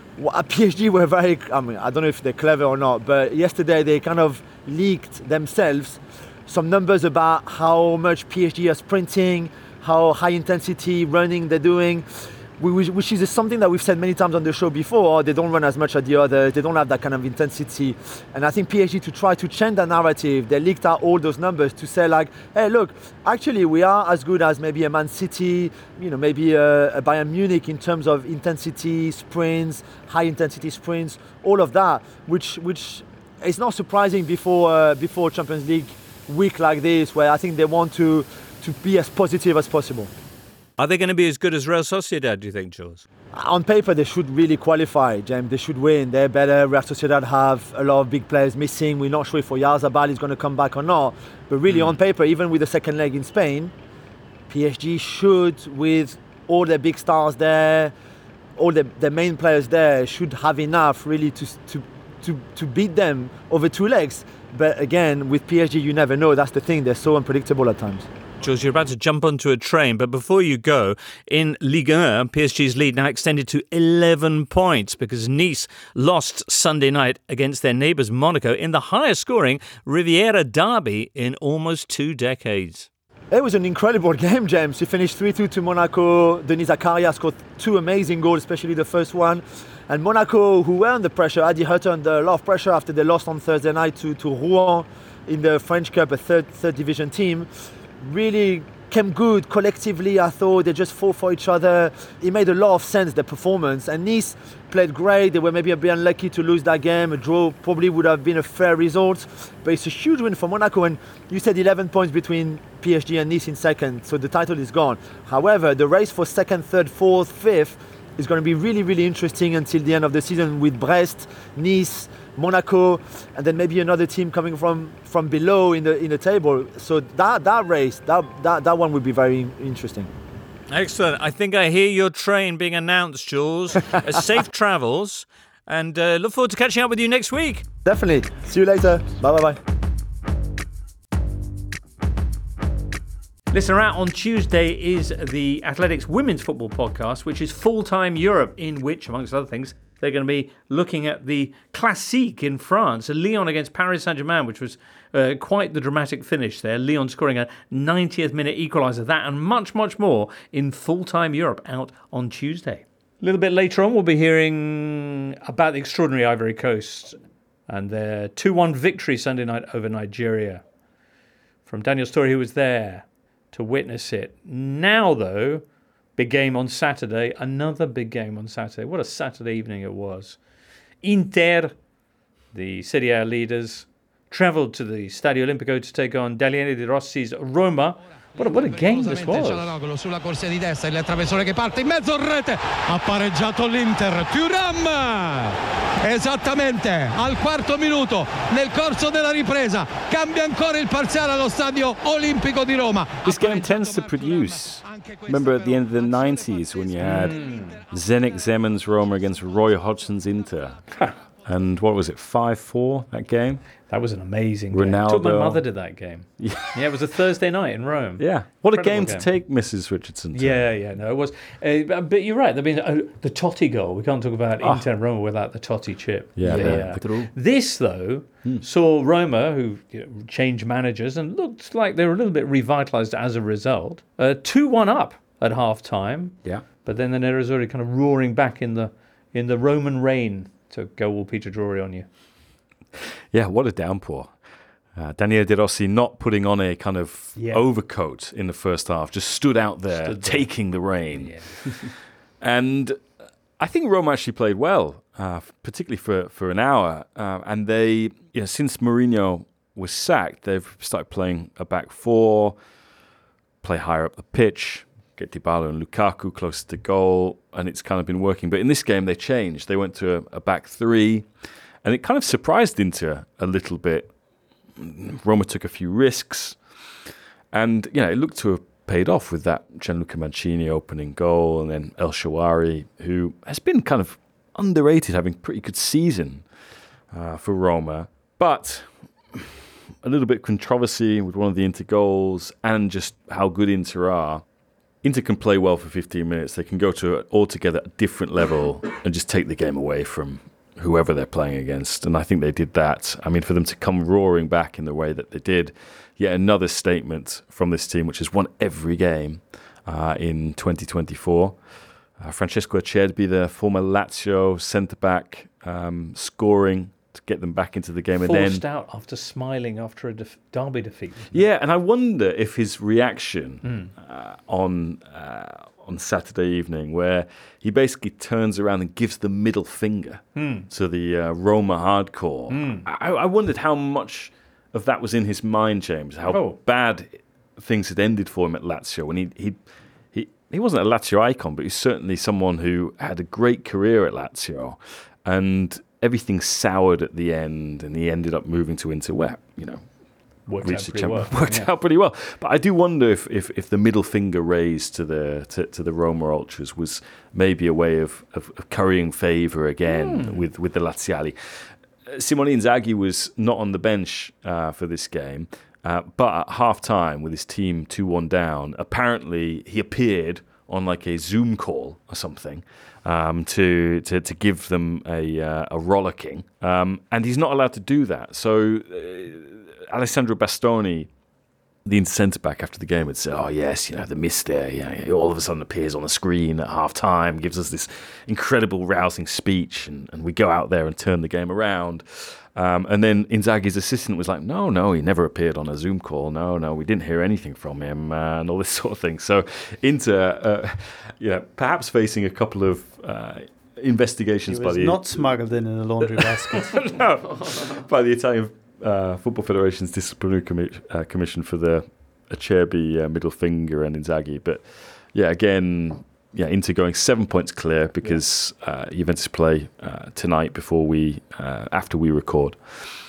PSG were very, I don't know if they're clever or not, but yesterday they kind of leaked themselves some numbers about how much PSG are sprinting, how high intensity running they're doing, which is something that we've said many times on the show before. They don't run as much as the others, they don't have that kind of intensity. And I think PSG, to try to change that narrative, they leaked out all those numbers to say like, hey, look, actually we are as good as maybe a Man City, maybe a Bayern Munich in terms of intensity, sprints, high intensity sprints, all of that, which is not surprising before Champions League week like this, where I think they want to be as positive as possible. Are they going to be as good as Real Sociedad, do you think, Jules? On paper, they should really qualify, James. They should win. They're better. Real Sociedad have a lot of big players missing. We're not sure if Oyarzabal is going to come back or not. But really, on paper, even with the second leg in Spain, PSG should, with all their big stars there, all the main players there, should have enough really to beat them over two legs. But again, with PSG, you never know. That's the thing. They're so unpredictable at times. Jules, you're about to jump onto a train, but before you go, in Ligue 1, PSG's lead now extended to 11 points because Nice lost Sunday night against their neighbours Monaco in the highest scoring Riviera derby in almost 2 decades. It was an incredible game, James. We finished 3-2 to Monaco. Denis Zakaria scored 2 amazing goals, especially the first one. And Monaco, who were under pressure, Adi Hütter under a lot of pressure after they lost on Thursday night to Rouen in the French Cup, a third division team, really came good collectively. I thought they just fought for each other. It made a lot of sense, their performance. And Nice played great. They were maybe a bit unlucky to lose that game. A draw probably would have been a fair result. But it's a huge win for Monaco. And you said 11 points between PSG and Nice in second, so the title is gone. However, the race for second, third, fourth, fifth is going to be really, really interesting until the end of the season with Brest, Nice, Monaco, and then maybe another team coming from below in the table. So that race, that one would be very interesting. Excellent. I think I hear your train being announced, Jules. Safe travels, and look forward to catching up with you next week. Definitely. See you later. Bye. Listen, out on Tuesday is the Athletics Women's Football Podcast, which is Full-Time Europe, in which, amongst other things, they're going to be looking at the Classique in France, Lyon against Paris Saint-Germain, which was quite the dramatic finish there. Lyon scoring a 90th minute equaliser. That and much, much more in Full-Time Europe out on Tuesday. A little bit later on, we'll be hearing about the extraordinary Ivory Coast and their 2-1 victory Sunday night over Nigeria. From Daniel Story, who was there to witness it. Now, though, big game on Saturday. Another big game on Saturday. What a Saturday evening it was. Inter, the Serie A leaders, travelled to the Stadio Olimpico to take on Daniele De Rossi's Roma. What a game this was. Sulla corsia di destra, il traversone che parte in mezzo, rete, ha pareggiato l'Inter, Thuram, esattamente al quarto minuto, nel corso della ripresa, cambia ancora il parziale allo Stadio Olimpico di Roma. This game tends to produce. Remember at the end of the 90s when you had Zdeněk Zeman's Roma against Roy Hodgson's Inter. And what was it, 5-4, that game? That was an amazing Ronaldo. game. Took my mother to that game. Yeah, it was a Thursday night in Rome. Yeah. What Incredible a game to take Mrs. Richardson to. Yeah, no, it was. But you're right. I mean, the Totti goal. We can't talk about Inter and Roma without the Totti chip. Yeah. This, though, saw Roma, who changed managers, and looked like they were a little bit revitalised as a result. 2-1 up at half-time. Yeah. But then the Nerazzurri kind of roaring back in the Roman rain to go all Peter Drury on you. Yeah, what a downpour. Daniele De Rossi not putting on a kind of overcoat in the first half, just stood out there, taking the rain. Yeah. And I think Roma actually played well, particularly for an hour. And they, since Mourinho was sacked, they've started playing a back four, play higher up the pitch, get Dybala and Lukaku closer to goal, and it's kind of been working. But in this game, they changed. They went to a back three, and it kind of surprised Inter a little bit. Roma took a few risks, and it looked to have paid off with that Gianluca Mancini opening goal, and then El Shaarawy, who has been kind of underrated, having a pretty good season for Roma. But a little bit of controversy with one of the Inter goals, and just how good Inter are. Inter can play well for 15 minutes. They can go to an altogether different level and just take the game away from whoever they're playing against. And I think they did that. I mean, for them to come roaring back in the way that they did, yet another statement from this team, which has won every game in 2024. Francesco Acerbi, the former Lazio centre-back, scoring to get them back into the game. Forced out after smiling after a derby defeat. Yeah, and I wonder if his reaction on Saturday evening, where he basically turns around and gives the middle finger to the Roma hardcore. I wondered how much of that was in his mind, James, how bad things had ended for him at Lazio. When he wasn't a Lazio icon, but he's certainly someone who had a great career at Lazio. And everything soured at the end, and he ended up moving to Inter, where, worked out pretty well. But I do wonder if the middle finger raised to the Roma ultras was maybe a way of currying favour again with the Laziali. Simone Inzaghi was not on the bench for this game, but at half-time, with his team 2-1 down, apparently he appeared on like a Zoom call or something to give them a rollicking, and he's not allowed to do that. So Alessandro Bastoni, the centre-back after the game, would say, "Oh yes, the mister, all of a sudden appears on the screen at half-time, gives us this incredible rousing speech, and we go out there and turn the game around." And then Inzaghi's assistant was like, no, he never appeared on a Zoom call. No, we didn't hear anything from him, and all this sort of thing. So Inter, perhaps facing a couple of investigations by the... He was not smuggled in a laundry basket. No, by the Italian Football Federation's disciplinary commission for the Acerbi middle finger and Inzaghi. But again... Inter going 7 points clear because Juventus play tonight after we record.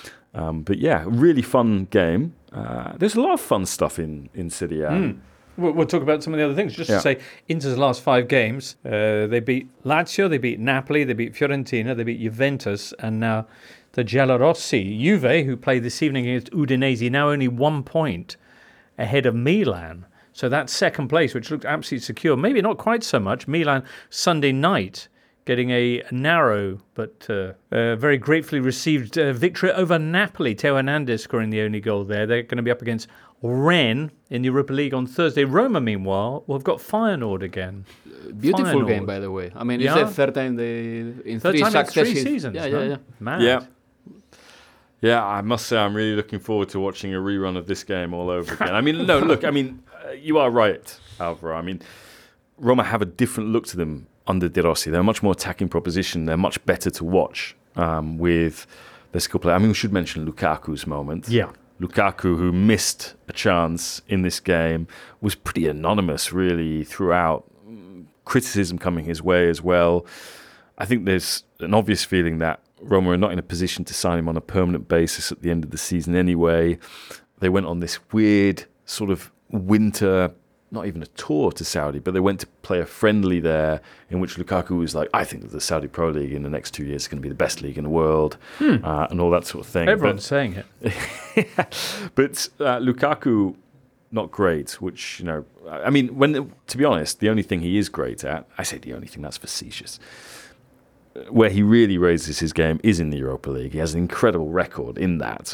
But really fun game. There's a lot of fun stuff in Serie A. We'll talk about some of the other things. Just to say, Inter's last 5 games, they beat Lazio, they beat Napoli, they beat Fiorentina, they beat Juventus, and now the Giallorossi. Juve, who played this evening against Udinese, now only 1 point ahead of Milan. So that's second place, which looked absolutely secure. Maybe not quite so much. Milan, Sunday night, getting a narrow but very gratefully received victory over Napoli. Teo Hernandez scoring the only goal there. They're going to be up against Rennes in the Europa League on Thursday. Roma, meanwhile, will have got Feyenoord again. Beautiful game, by the way. I mean, it's the third time in third 3 time successive... 3 seasons. Yeah. Mad. Yeah, I must say I'm really looking forward to watching a rerun of this game all over again. I mean, no, look, you are right, Alvaro. I mean, Roma have a different look to them under De Rossi. They're a much more attacking proposition. They're much better to watch with their skill play. I mean, we should mention Lukaku's moment. Yeah. Lukaku, who missed a chance in this game, was pretty anonymous, really, throughout. Criticism coming his way as well. I think there's an obvious feeling that Roma are not in a position to sign him on a permanent basis at the end of the season anyway. They went on this weird sort of winter, not even a tour to Saudi, but they went to play a friendly there in which Lukaku was like, I think that the Saudi Pro League in the next 2 years is going to be the best league in the world, and all that sort of thing. Everyone's saying it. But Lukaku, not great, which, I mean, to be honest, the only thing he is great at, I say the only thing, that's facetious, where he really raises his game is in the Europa League. He has an incredible record in that.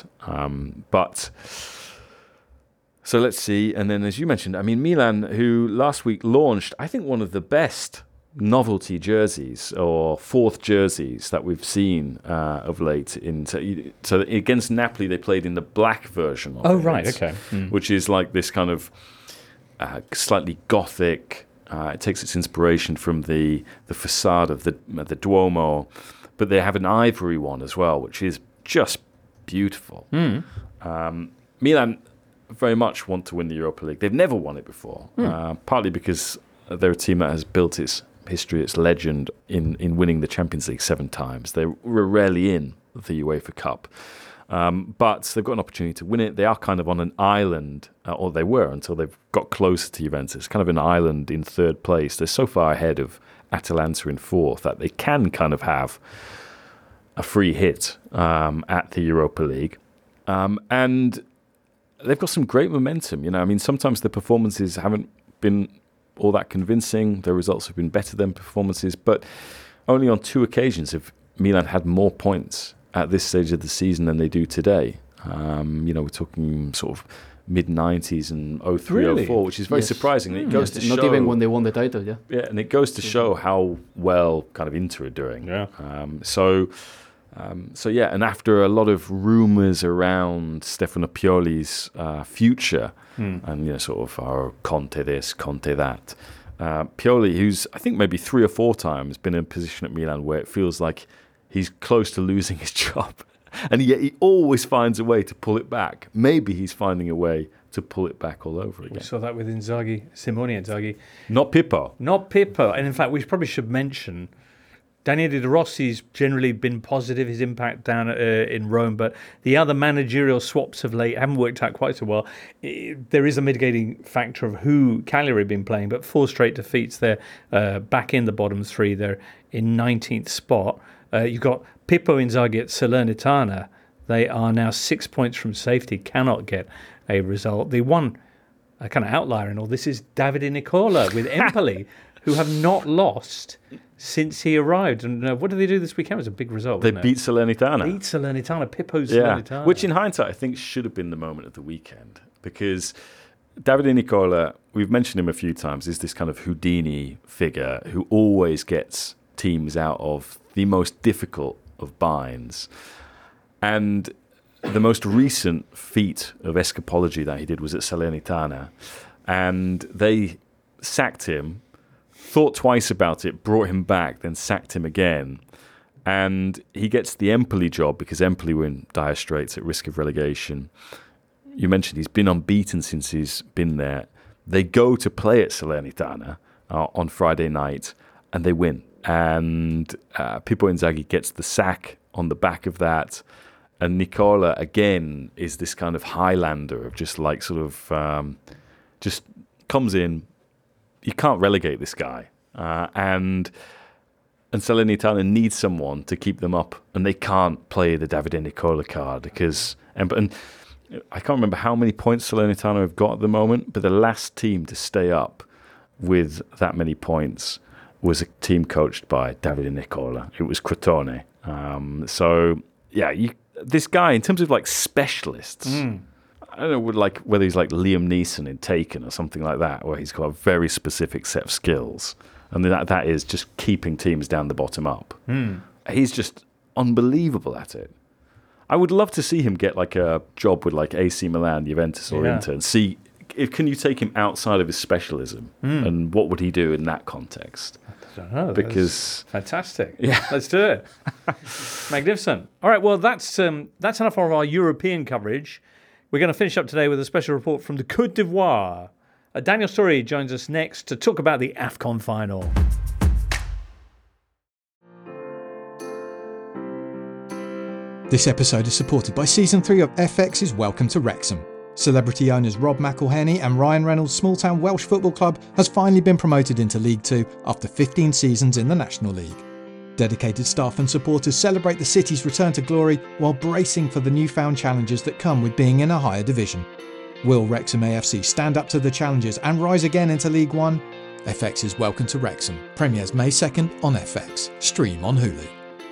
So let's see. And then, as you mentioned, I mean, Milan, who last week launched, I think, one of the best novelty jerseys or fourth jerseys that we've seen of late. So against Napoli, they played in the black version of it. Oh, right, okay. Which is like this kind of slightly Gothic. It takes its inspiration from the facade of the Duomo. But they have an ivory one as well, which is just beautiful. Milan very much want to win the Europa League. They've never won it before, partly because they're a team that has built its history, its legend in winning the Champions League 7 times. They were rarely in the UEFA Cup, but they've got an opportunity to win it. They are kind of on an island, or they were until they've got closer to Juventus, kind of an island in third place. They're so far ahead of Atalanta in fourth that they can kind of have a free hit at the Europa League. And they've got some great momentum. I mean, sometimes the performances haven't been all that convincing. Their results have been better than performances, but only on 2 occasions have Milan had more points at this stage of the season than they do today. We're talking sort of mid-90s and 03, 04, which is very surprising. It goes to show, not even when they won the title, yeah. Yeah, and it goes to show how well kind of Inter are doing. Yeah. So yeah, and after a lot of rumours around Stefano Pioli's future, and sort of Conte this, Conte that, Pioli, who's I think maybe 3 or 4 times been in a position at Milan where it feels like he's close to losing his job, and yet he always finds a way to pull it back. Maybe he's finding a way to pull it back all over again. We saw that with Simone Inzaghi. Not Pippo. And in fact, we probably should mention Daniele De Rossi's generally been positive, his impact down in Rome, but the other managerial swaps of late haven't worked out quite so well. There is a mitigating factor of who Cagliari have been playing, but 4 straight defeats. They're back in the bottom 3. They're in 19th spot. You've got Pippo Inzaghi at Salernitana. They are now 6 points from safety, cannot get a result. The one kind of outlier in all this is Davide Nicola with Empoli, who have not lost since he arrived. And what did they do this weekend? It was a big result. They beat Salernitana. Pippo's Salernitana. Which in hindsight I think should have been the moment of the weekend, because Davide Nicola, we've mentioned him a few times, is this kind of Houdini figure who always gets teams out of the most difficult of binds. And the most recent feat of escapology that he did was at Salernitana, and they sacked him, thought twice about it, brought him back, then sacked him again. And he gets the Empoli job because Empoli were in dire straits at risk of relegation. You mentioned he's been unbeaten since he's been there. They go to play at Salernitana on Friday night, and they win. And Pippo Inzaghi gets the sack on the back of that. And Nicola, again, is this kind of Highlander of just like sort of just comes in. You can't relegate this guy. And Salernitana needs someone to keep them up. And they can't play the Davide Nicola card because... And I can't remember how many points Salernitana have got at the moment, but the last team to stay up with that many points was a team coached by Davide Nicola. It was Crotone. So, yeah, this guy, in terms of like specialists, I don't know whether he's like Liam Neeson in Taken or something like that, where he's got a very specific set of skills. And that is just keeping teams down the bottom up. He's just unbelievable at it. I would love to see him get like a job with like AC Milan, Juventus or Inter and can you take him outside of his specialism? And what would he do in that context? I don't know. Because fantastic. Yeah. Let's do it. Magnificent. All right, well, that's enough of our European coverage. We're going to finish up today with a special report from the Côte d'Ivoire. Daniel Story joins us next to talk about the AFCON final. This episode is supported by Season 3 of FX's Welcome to Wrexham. Celebrity owners Rob McElhenney and Ryan Reynolds' small-town Welsh football club has finally been promoted into League 2 after 15 seasons in the National League. Dedicated staff and supporters celebrate the city's return to glory while bracing for the newfound challenges that come with being in a higher division. Will Wrexham AFC stand up to the challenges and rise again into League 1? FX's Welcome to Wrexham premieres May 2nd on FX. Stream on Hulu.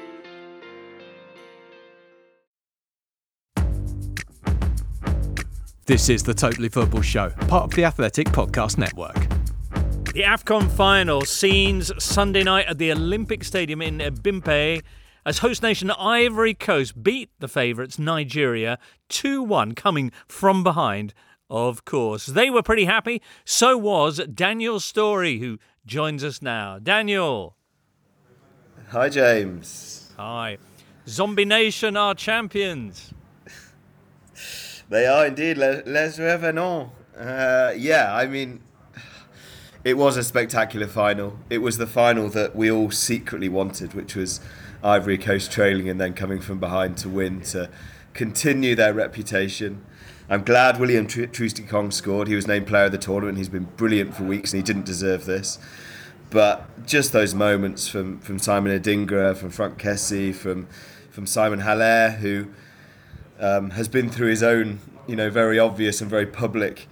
This is the Totally Football Show, part of the Athletic Podcast Network. The AFCON final scenes Sunday night at the Olympic Stadium in Bimpe as host nation Ivory Coast beat the favourites Nigeria 2-1, coming from behind, of course. They were pretty happy. So was Daniel Story, who joins us now. Daniel. Hi, James. Hi. Zombie Nation are champions. They are indeed. Les revenons. Yeah, I mean, it was a spectacular final. It was the final that we all secretly wanted, which was Ivory Coast trailing and then coming from behind to win, to continue their reputation. I'm glad William Troost-Ekong scored. He was named player of the tournament. He's been brilliant for weeks and he didn't deserve this. But just those moments from Simon Adingra, from Franck Kessie, from Simon Haller, who has been through his own, very obvious and very public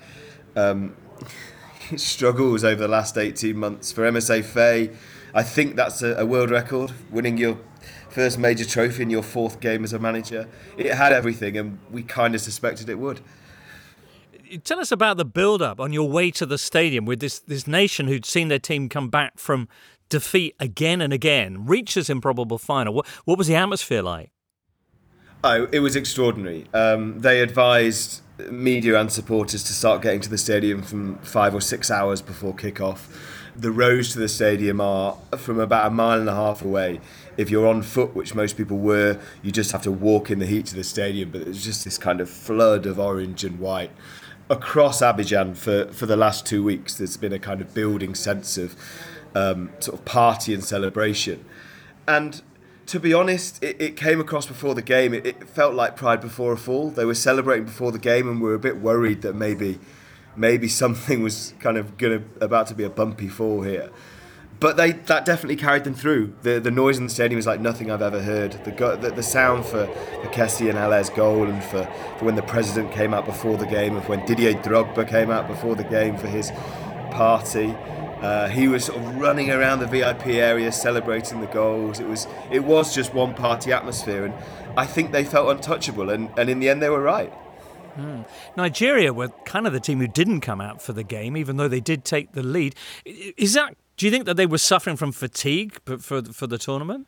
struggles over the last 18 months. For MSA Faye, I think that's a world record, winning your first major trophy in your fourth game as a manager. It had everything, and we kind of suspected it would. Tell us about the build-up on your way to the stadium with this nation who'd seen their team come back from defeat again and again, reach this improbable final. What was the atmosphere like? Oh, it was extraordinary. They advised media and supporters to start getting to the stadium from 5 or 6 hours before kick-off. The roads to the stadium are from about 1.5 miles away. If you're on foot, which most people were, you just have to walk in the heat to the stadium. But there's just this kind of flood of orange and white. Across Abidjan for the last 2 weeks, there's been a kind of building sense of sort of party and celebration. And to be honest, it came across before the game. It felt like pride before a fall. They were celebrating before the game and we were a bit worried that maybe something was kind of about to be a bumpy fall here. But that definitely carried them through. The noise in the stadium was like nothing I've ever heard. The sound for Kessie and Haller's goal, and for when the president came out before the game, of when Didier Drogba came out before the game for his party. He was sort of running around the VIP area celebrating the goals. It was just one party atmosphere, and I think they felt untouchable, and in the end they were right. Nigeria were kind of the team who didn't come out for the game, even though they did take the lead. Do you think that they were suffering from fatigue for the tournament?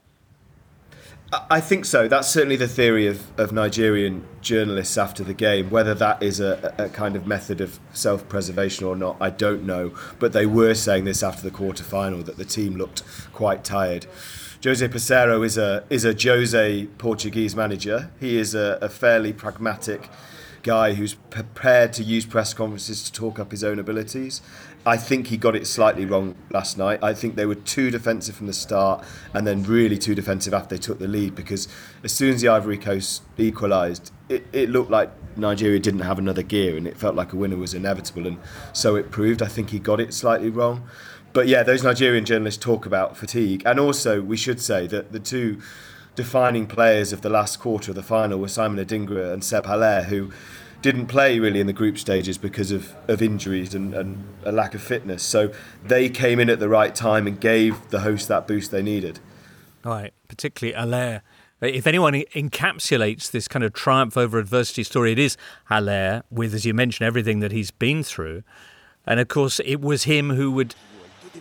I think so. That's certainly the theory of Nigerian journalists after the game. Whether that is a kind of method of self-preservation or not, I don't know. But they were saying this after the quarter-final, that the team looked quite tired. Jose Peseiro is a Jose Portuguese manager. He is a fairly pragmatic guy who's prepared to use press conferences to talk up his own abilities. I think he got it slightly wrong last night. I think they were too defensive from the start and then really too defensive after they took the lead, because as soon as the Ivory Coast equalised, it looked like Nigeria didn't have another gear and it felt like a winner was inevitable, and so it proved. I think he got it slightly wrong. But yeah, those Nigerian journalists talk about fatigue, and also we should say that the two defining players of the last quarter of the final were Simon Adingra and Seb Haller, who didn't play really in the group stages because of injuries and a lack of fitness. So they came in at the right time and gave the host that boost they needed. Right, particularly Haller. If anyone encapsulates this kind of triumph over adversity story, it is Haller, with, as you mentioned, everything that he's been through. And of course, it was him who would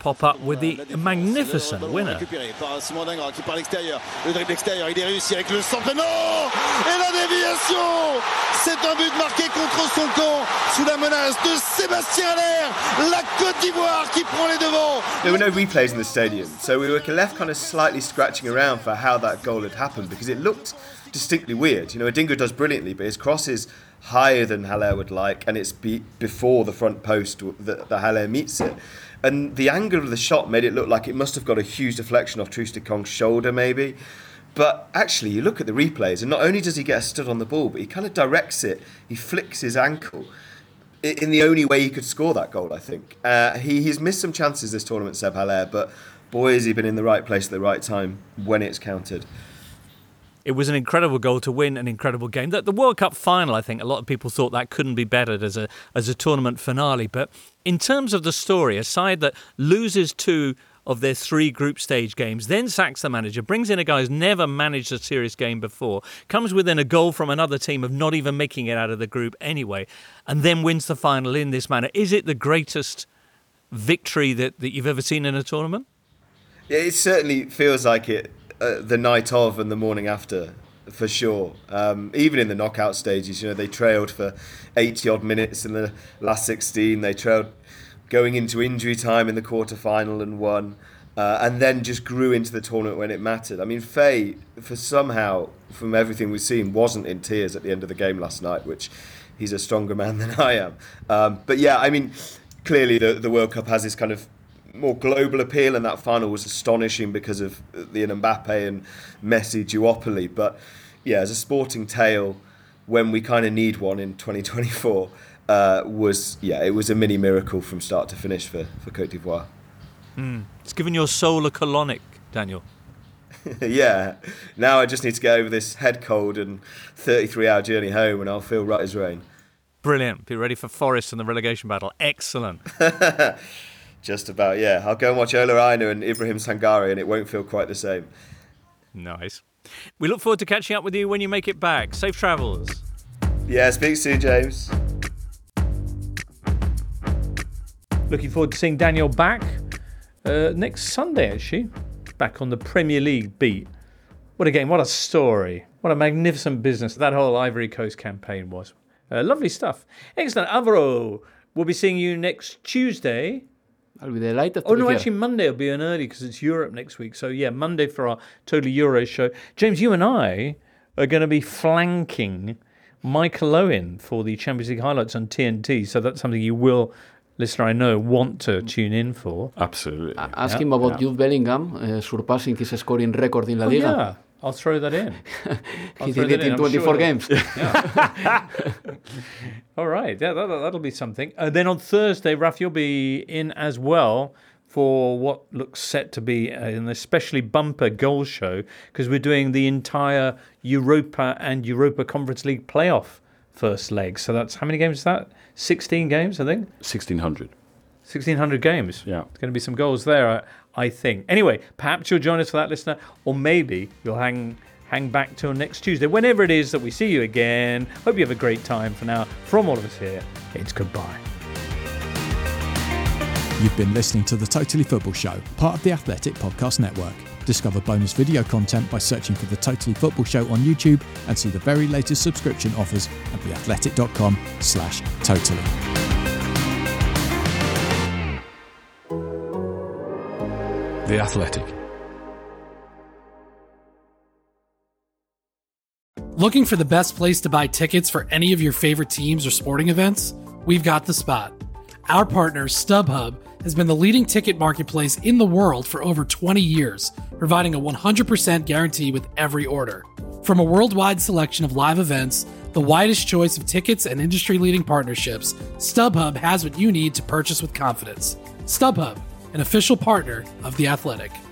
pop up with the magnificent winner. Récupéré par Simon Dingra qui part à l'extérieur. Le dribble extérieur, il est réussi avec le centre. Non! Et la déviation! C'est un but marqué contre son camp sous la menace de Sébastien Haller. La Côte d'Ivoire qui prend les devants. There were no replays in the stadium, so we were left kind of slightly scratching around for how that goal had happened because it looked distinctly weird. You know, Odinga does brilliantly, but his cross is higher than Haller would like, and it's before the front post that Haller meets it. And the angle of the shot made it look like it must have got a huge deflection off Troost-Ekong's shoulder, maybe. But actually, you look at the replays, and not only does he get a stud on the ball, but he kind of directs it. He flicks his ankle in the only way he could score that goal, I think. He's missed some chances this tournament, Seb Haller, but boy, has he been in the right place at the right time when it's counted. It was an incredible goal to win an incredible game. The World Cup final, I think, a lot of people thought that couldn't be bettered as a tournament finale. But in terms of the story, a side that loses 2 of their 3 group stage games, then sacks the manager, brings in a guy who's never managed a serious game before, comes within a goal from another team of not even making it out of the group anyway, and then wins the final in this manner. Is it the greatest victory that you've ever seen in a tournament? Yeah, it certainly feels like it. The night of and the morning after, for sure. Even in the knockout stages, you know, they trailed for 80-odd minutes in the last 16. They trailed going into injury time in the quarter-final and won, and then just grew into the tournament when it mattered. I mean, Faye, for somehow, from everything we've seen, wasn't in tears at the end of the game last night, which he's a stronger man than I am. But yeah, I mean, clearly the World Cup has this kind of more global appeal, and that final was astonishing because of the Mbappe and Messi duopoly. But yeah, as a sporting tale, when we kind of need one in 2024, it was a mini miracle from start to finish for Côte d'Ivoire. It's given your soul a colonic, Daniel. Yeah, now I just need to get over this head cold and 33-hour journey home, and I'll feel right as rain. Brilliant. Be ready for Forest and the relegation battle. Excellent. Just about, yeah. I'll go and watch Ola Aina and Ibrahim Sangare, and it won't feel quite the same. Nice. We look forward to catching up with you when you make it back. Safe travels. Yeah, speak soon, James. Looking forward to seeing Daniel back next Sunday, actually. Back on the Premier League beat. What a game, what a story. What a magnificent business that whole Ivory Coast campaign was. Lovely stuff. Excellent. Alvaro, we'll be seeing you next Tuesday. I'll be delighted to Oh, be no, here. actually, Monday will be an early because it's Europe next week. So, yeah, Monday for our Totally Euro show. James, you and I are going to be flanking Michael Owen for the Champions League highlights on TNT. So that's something you will, listener, I know, want to tune in for. Absolutely. Ask him about Jude Bellingham surpassing his scoring record in La Liga. Yeah, I'll throw that in. He did it in 24 games. Yeah. All right, yeah, that'll be something. Then on Thursday, Raf, you'll be in as well for what looks set to be an especially bumper goal show because we're doing the entire Europa and Europa Conference League playoff first leg. So that's, how many games is that? 16 games, I think? 1,600. 1,600 games. Yeah. There's going to be some goals there, I think. Anyway, perhaps you'll join us for that, listener, or maybe you'll hang back till next Tuesday. Whenever it is that we see you again, hope you have a great time. For now, from all of us here, it's goodbye. You've been listening to The Totally Football Show, part of the Athletic Podcast Network. Discover bonus video content by searching for The Totally Football Show on YouTube and see the very latest subscription offers at theathletic.com/totally. The Athletic. Looking for the best place to buy tickets for any of your favorite teams or sporting events? We've got the spot. Our partner, StubHub, has been the leading ticket marketplace in the world for over 20 years, providing a 100% guarantee with every order. From a worldwide selection of live events, the widest choice of tickets and industry-leading partnerships, StubHub has what you need to purchase with confidence. StubHub, an official partner of The Athletic.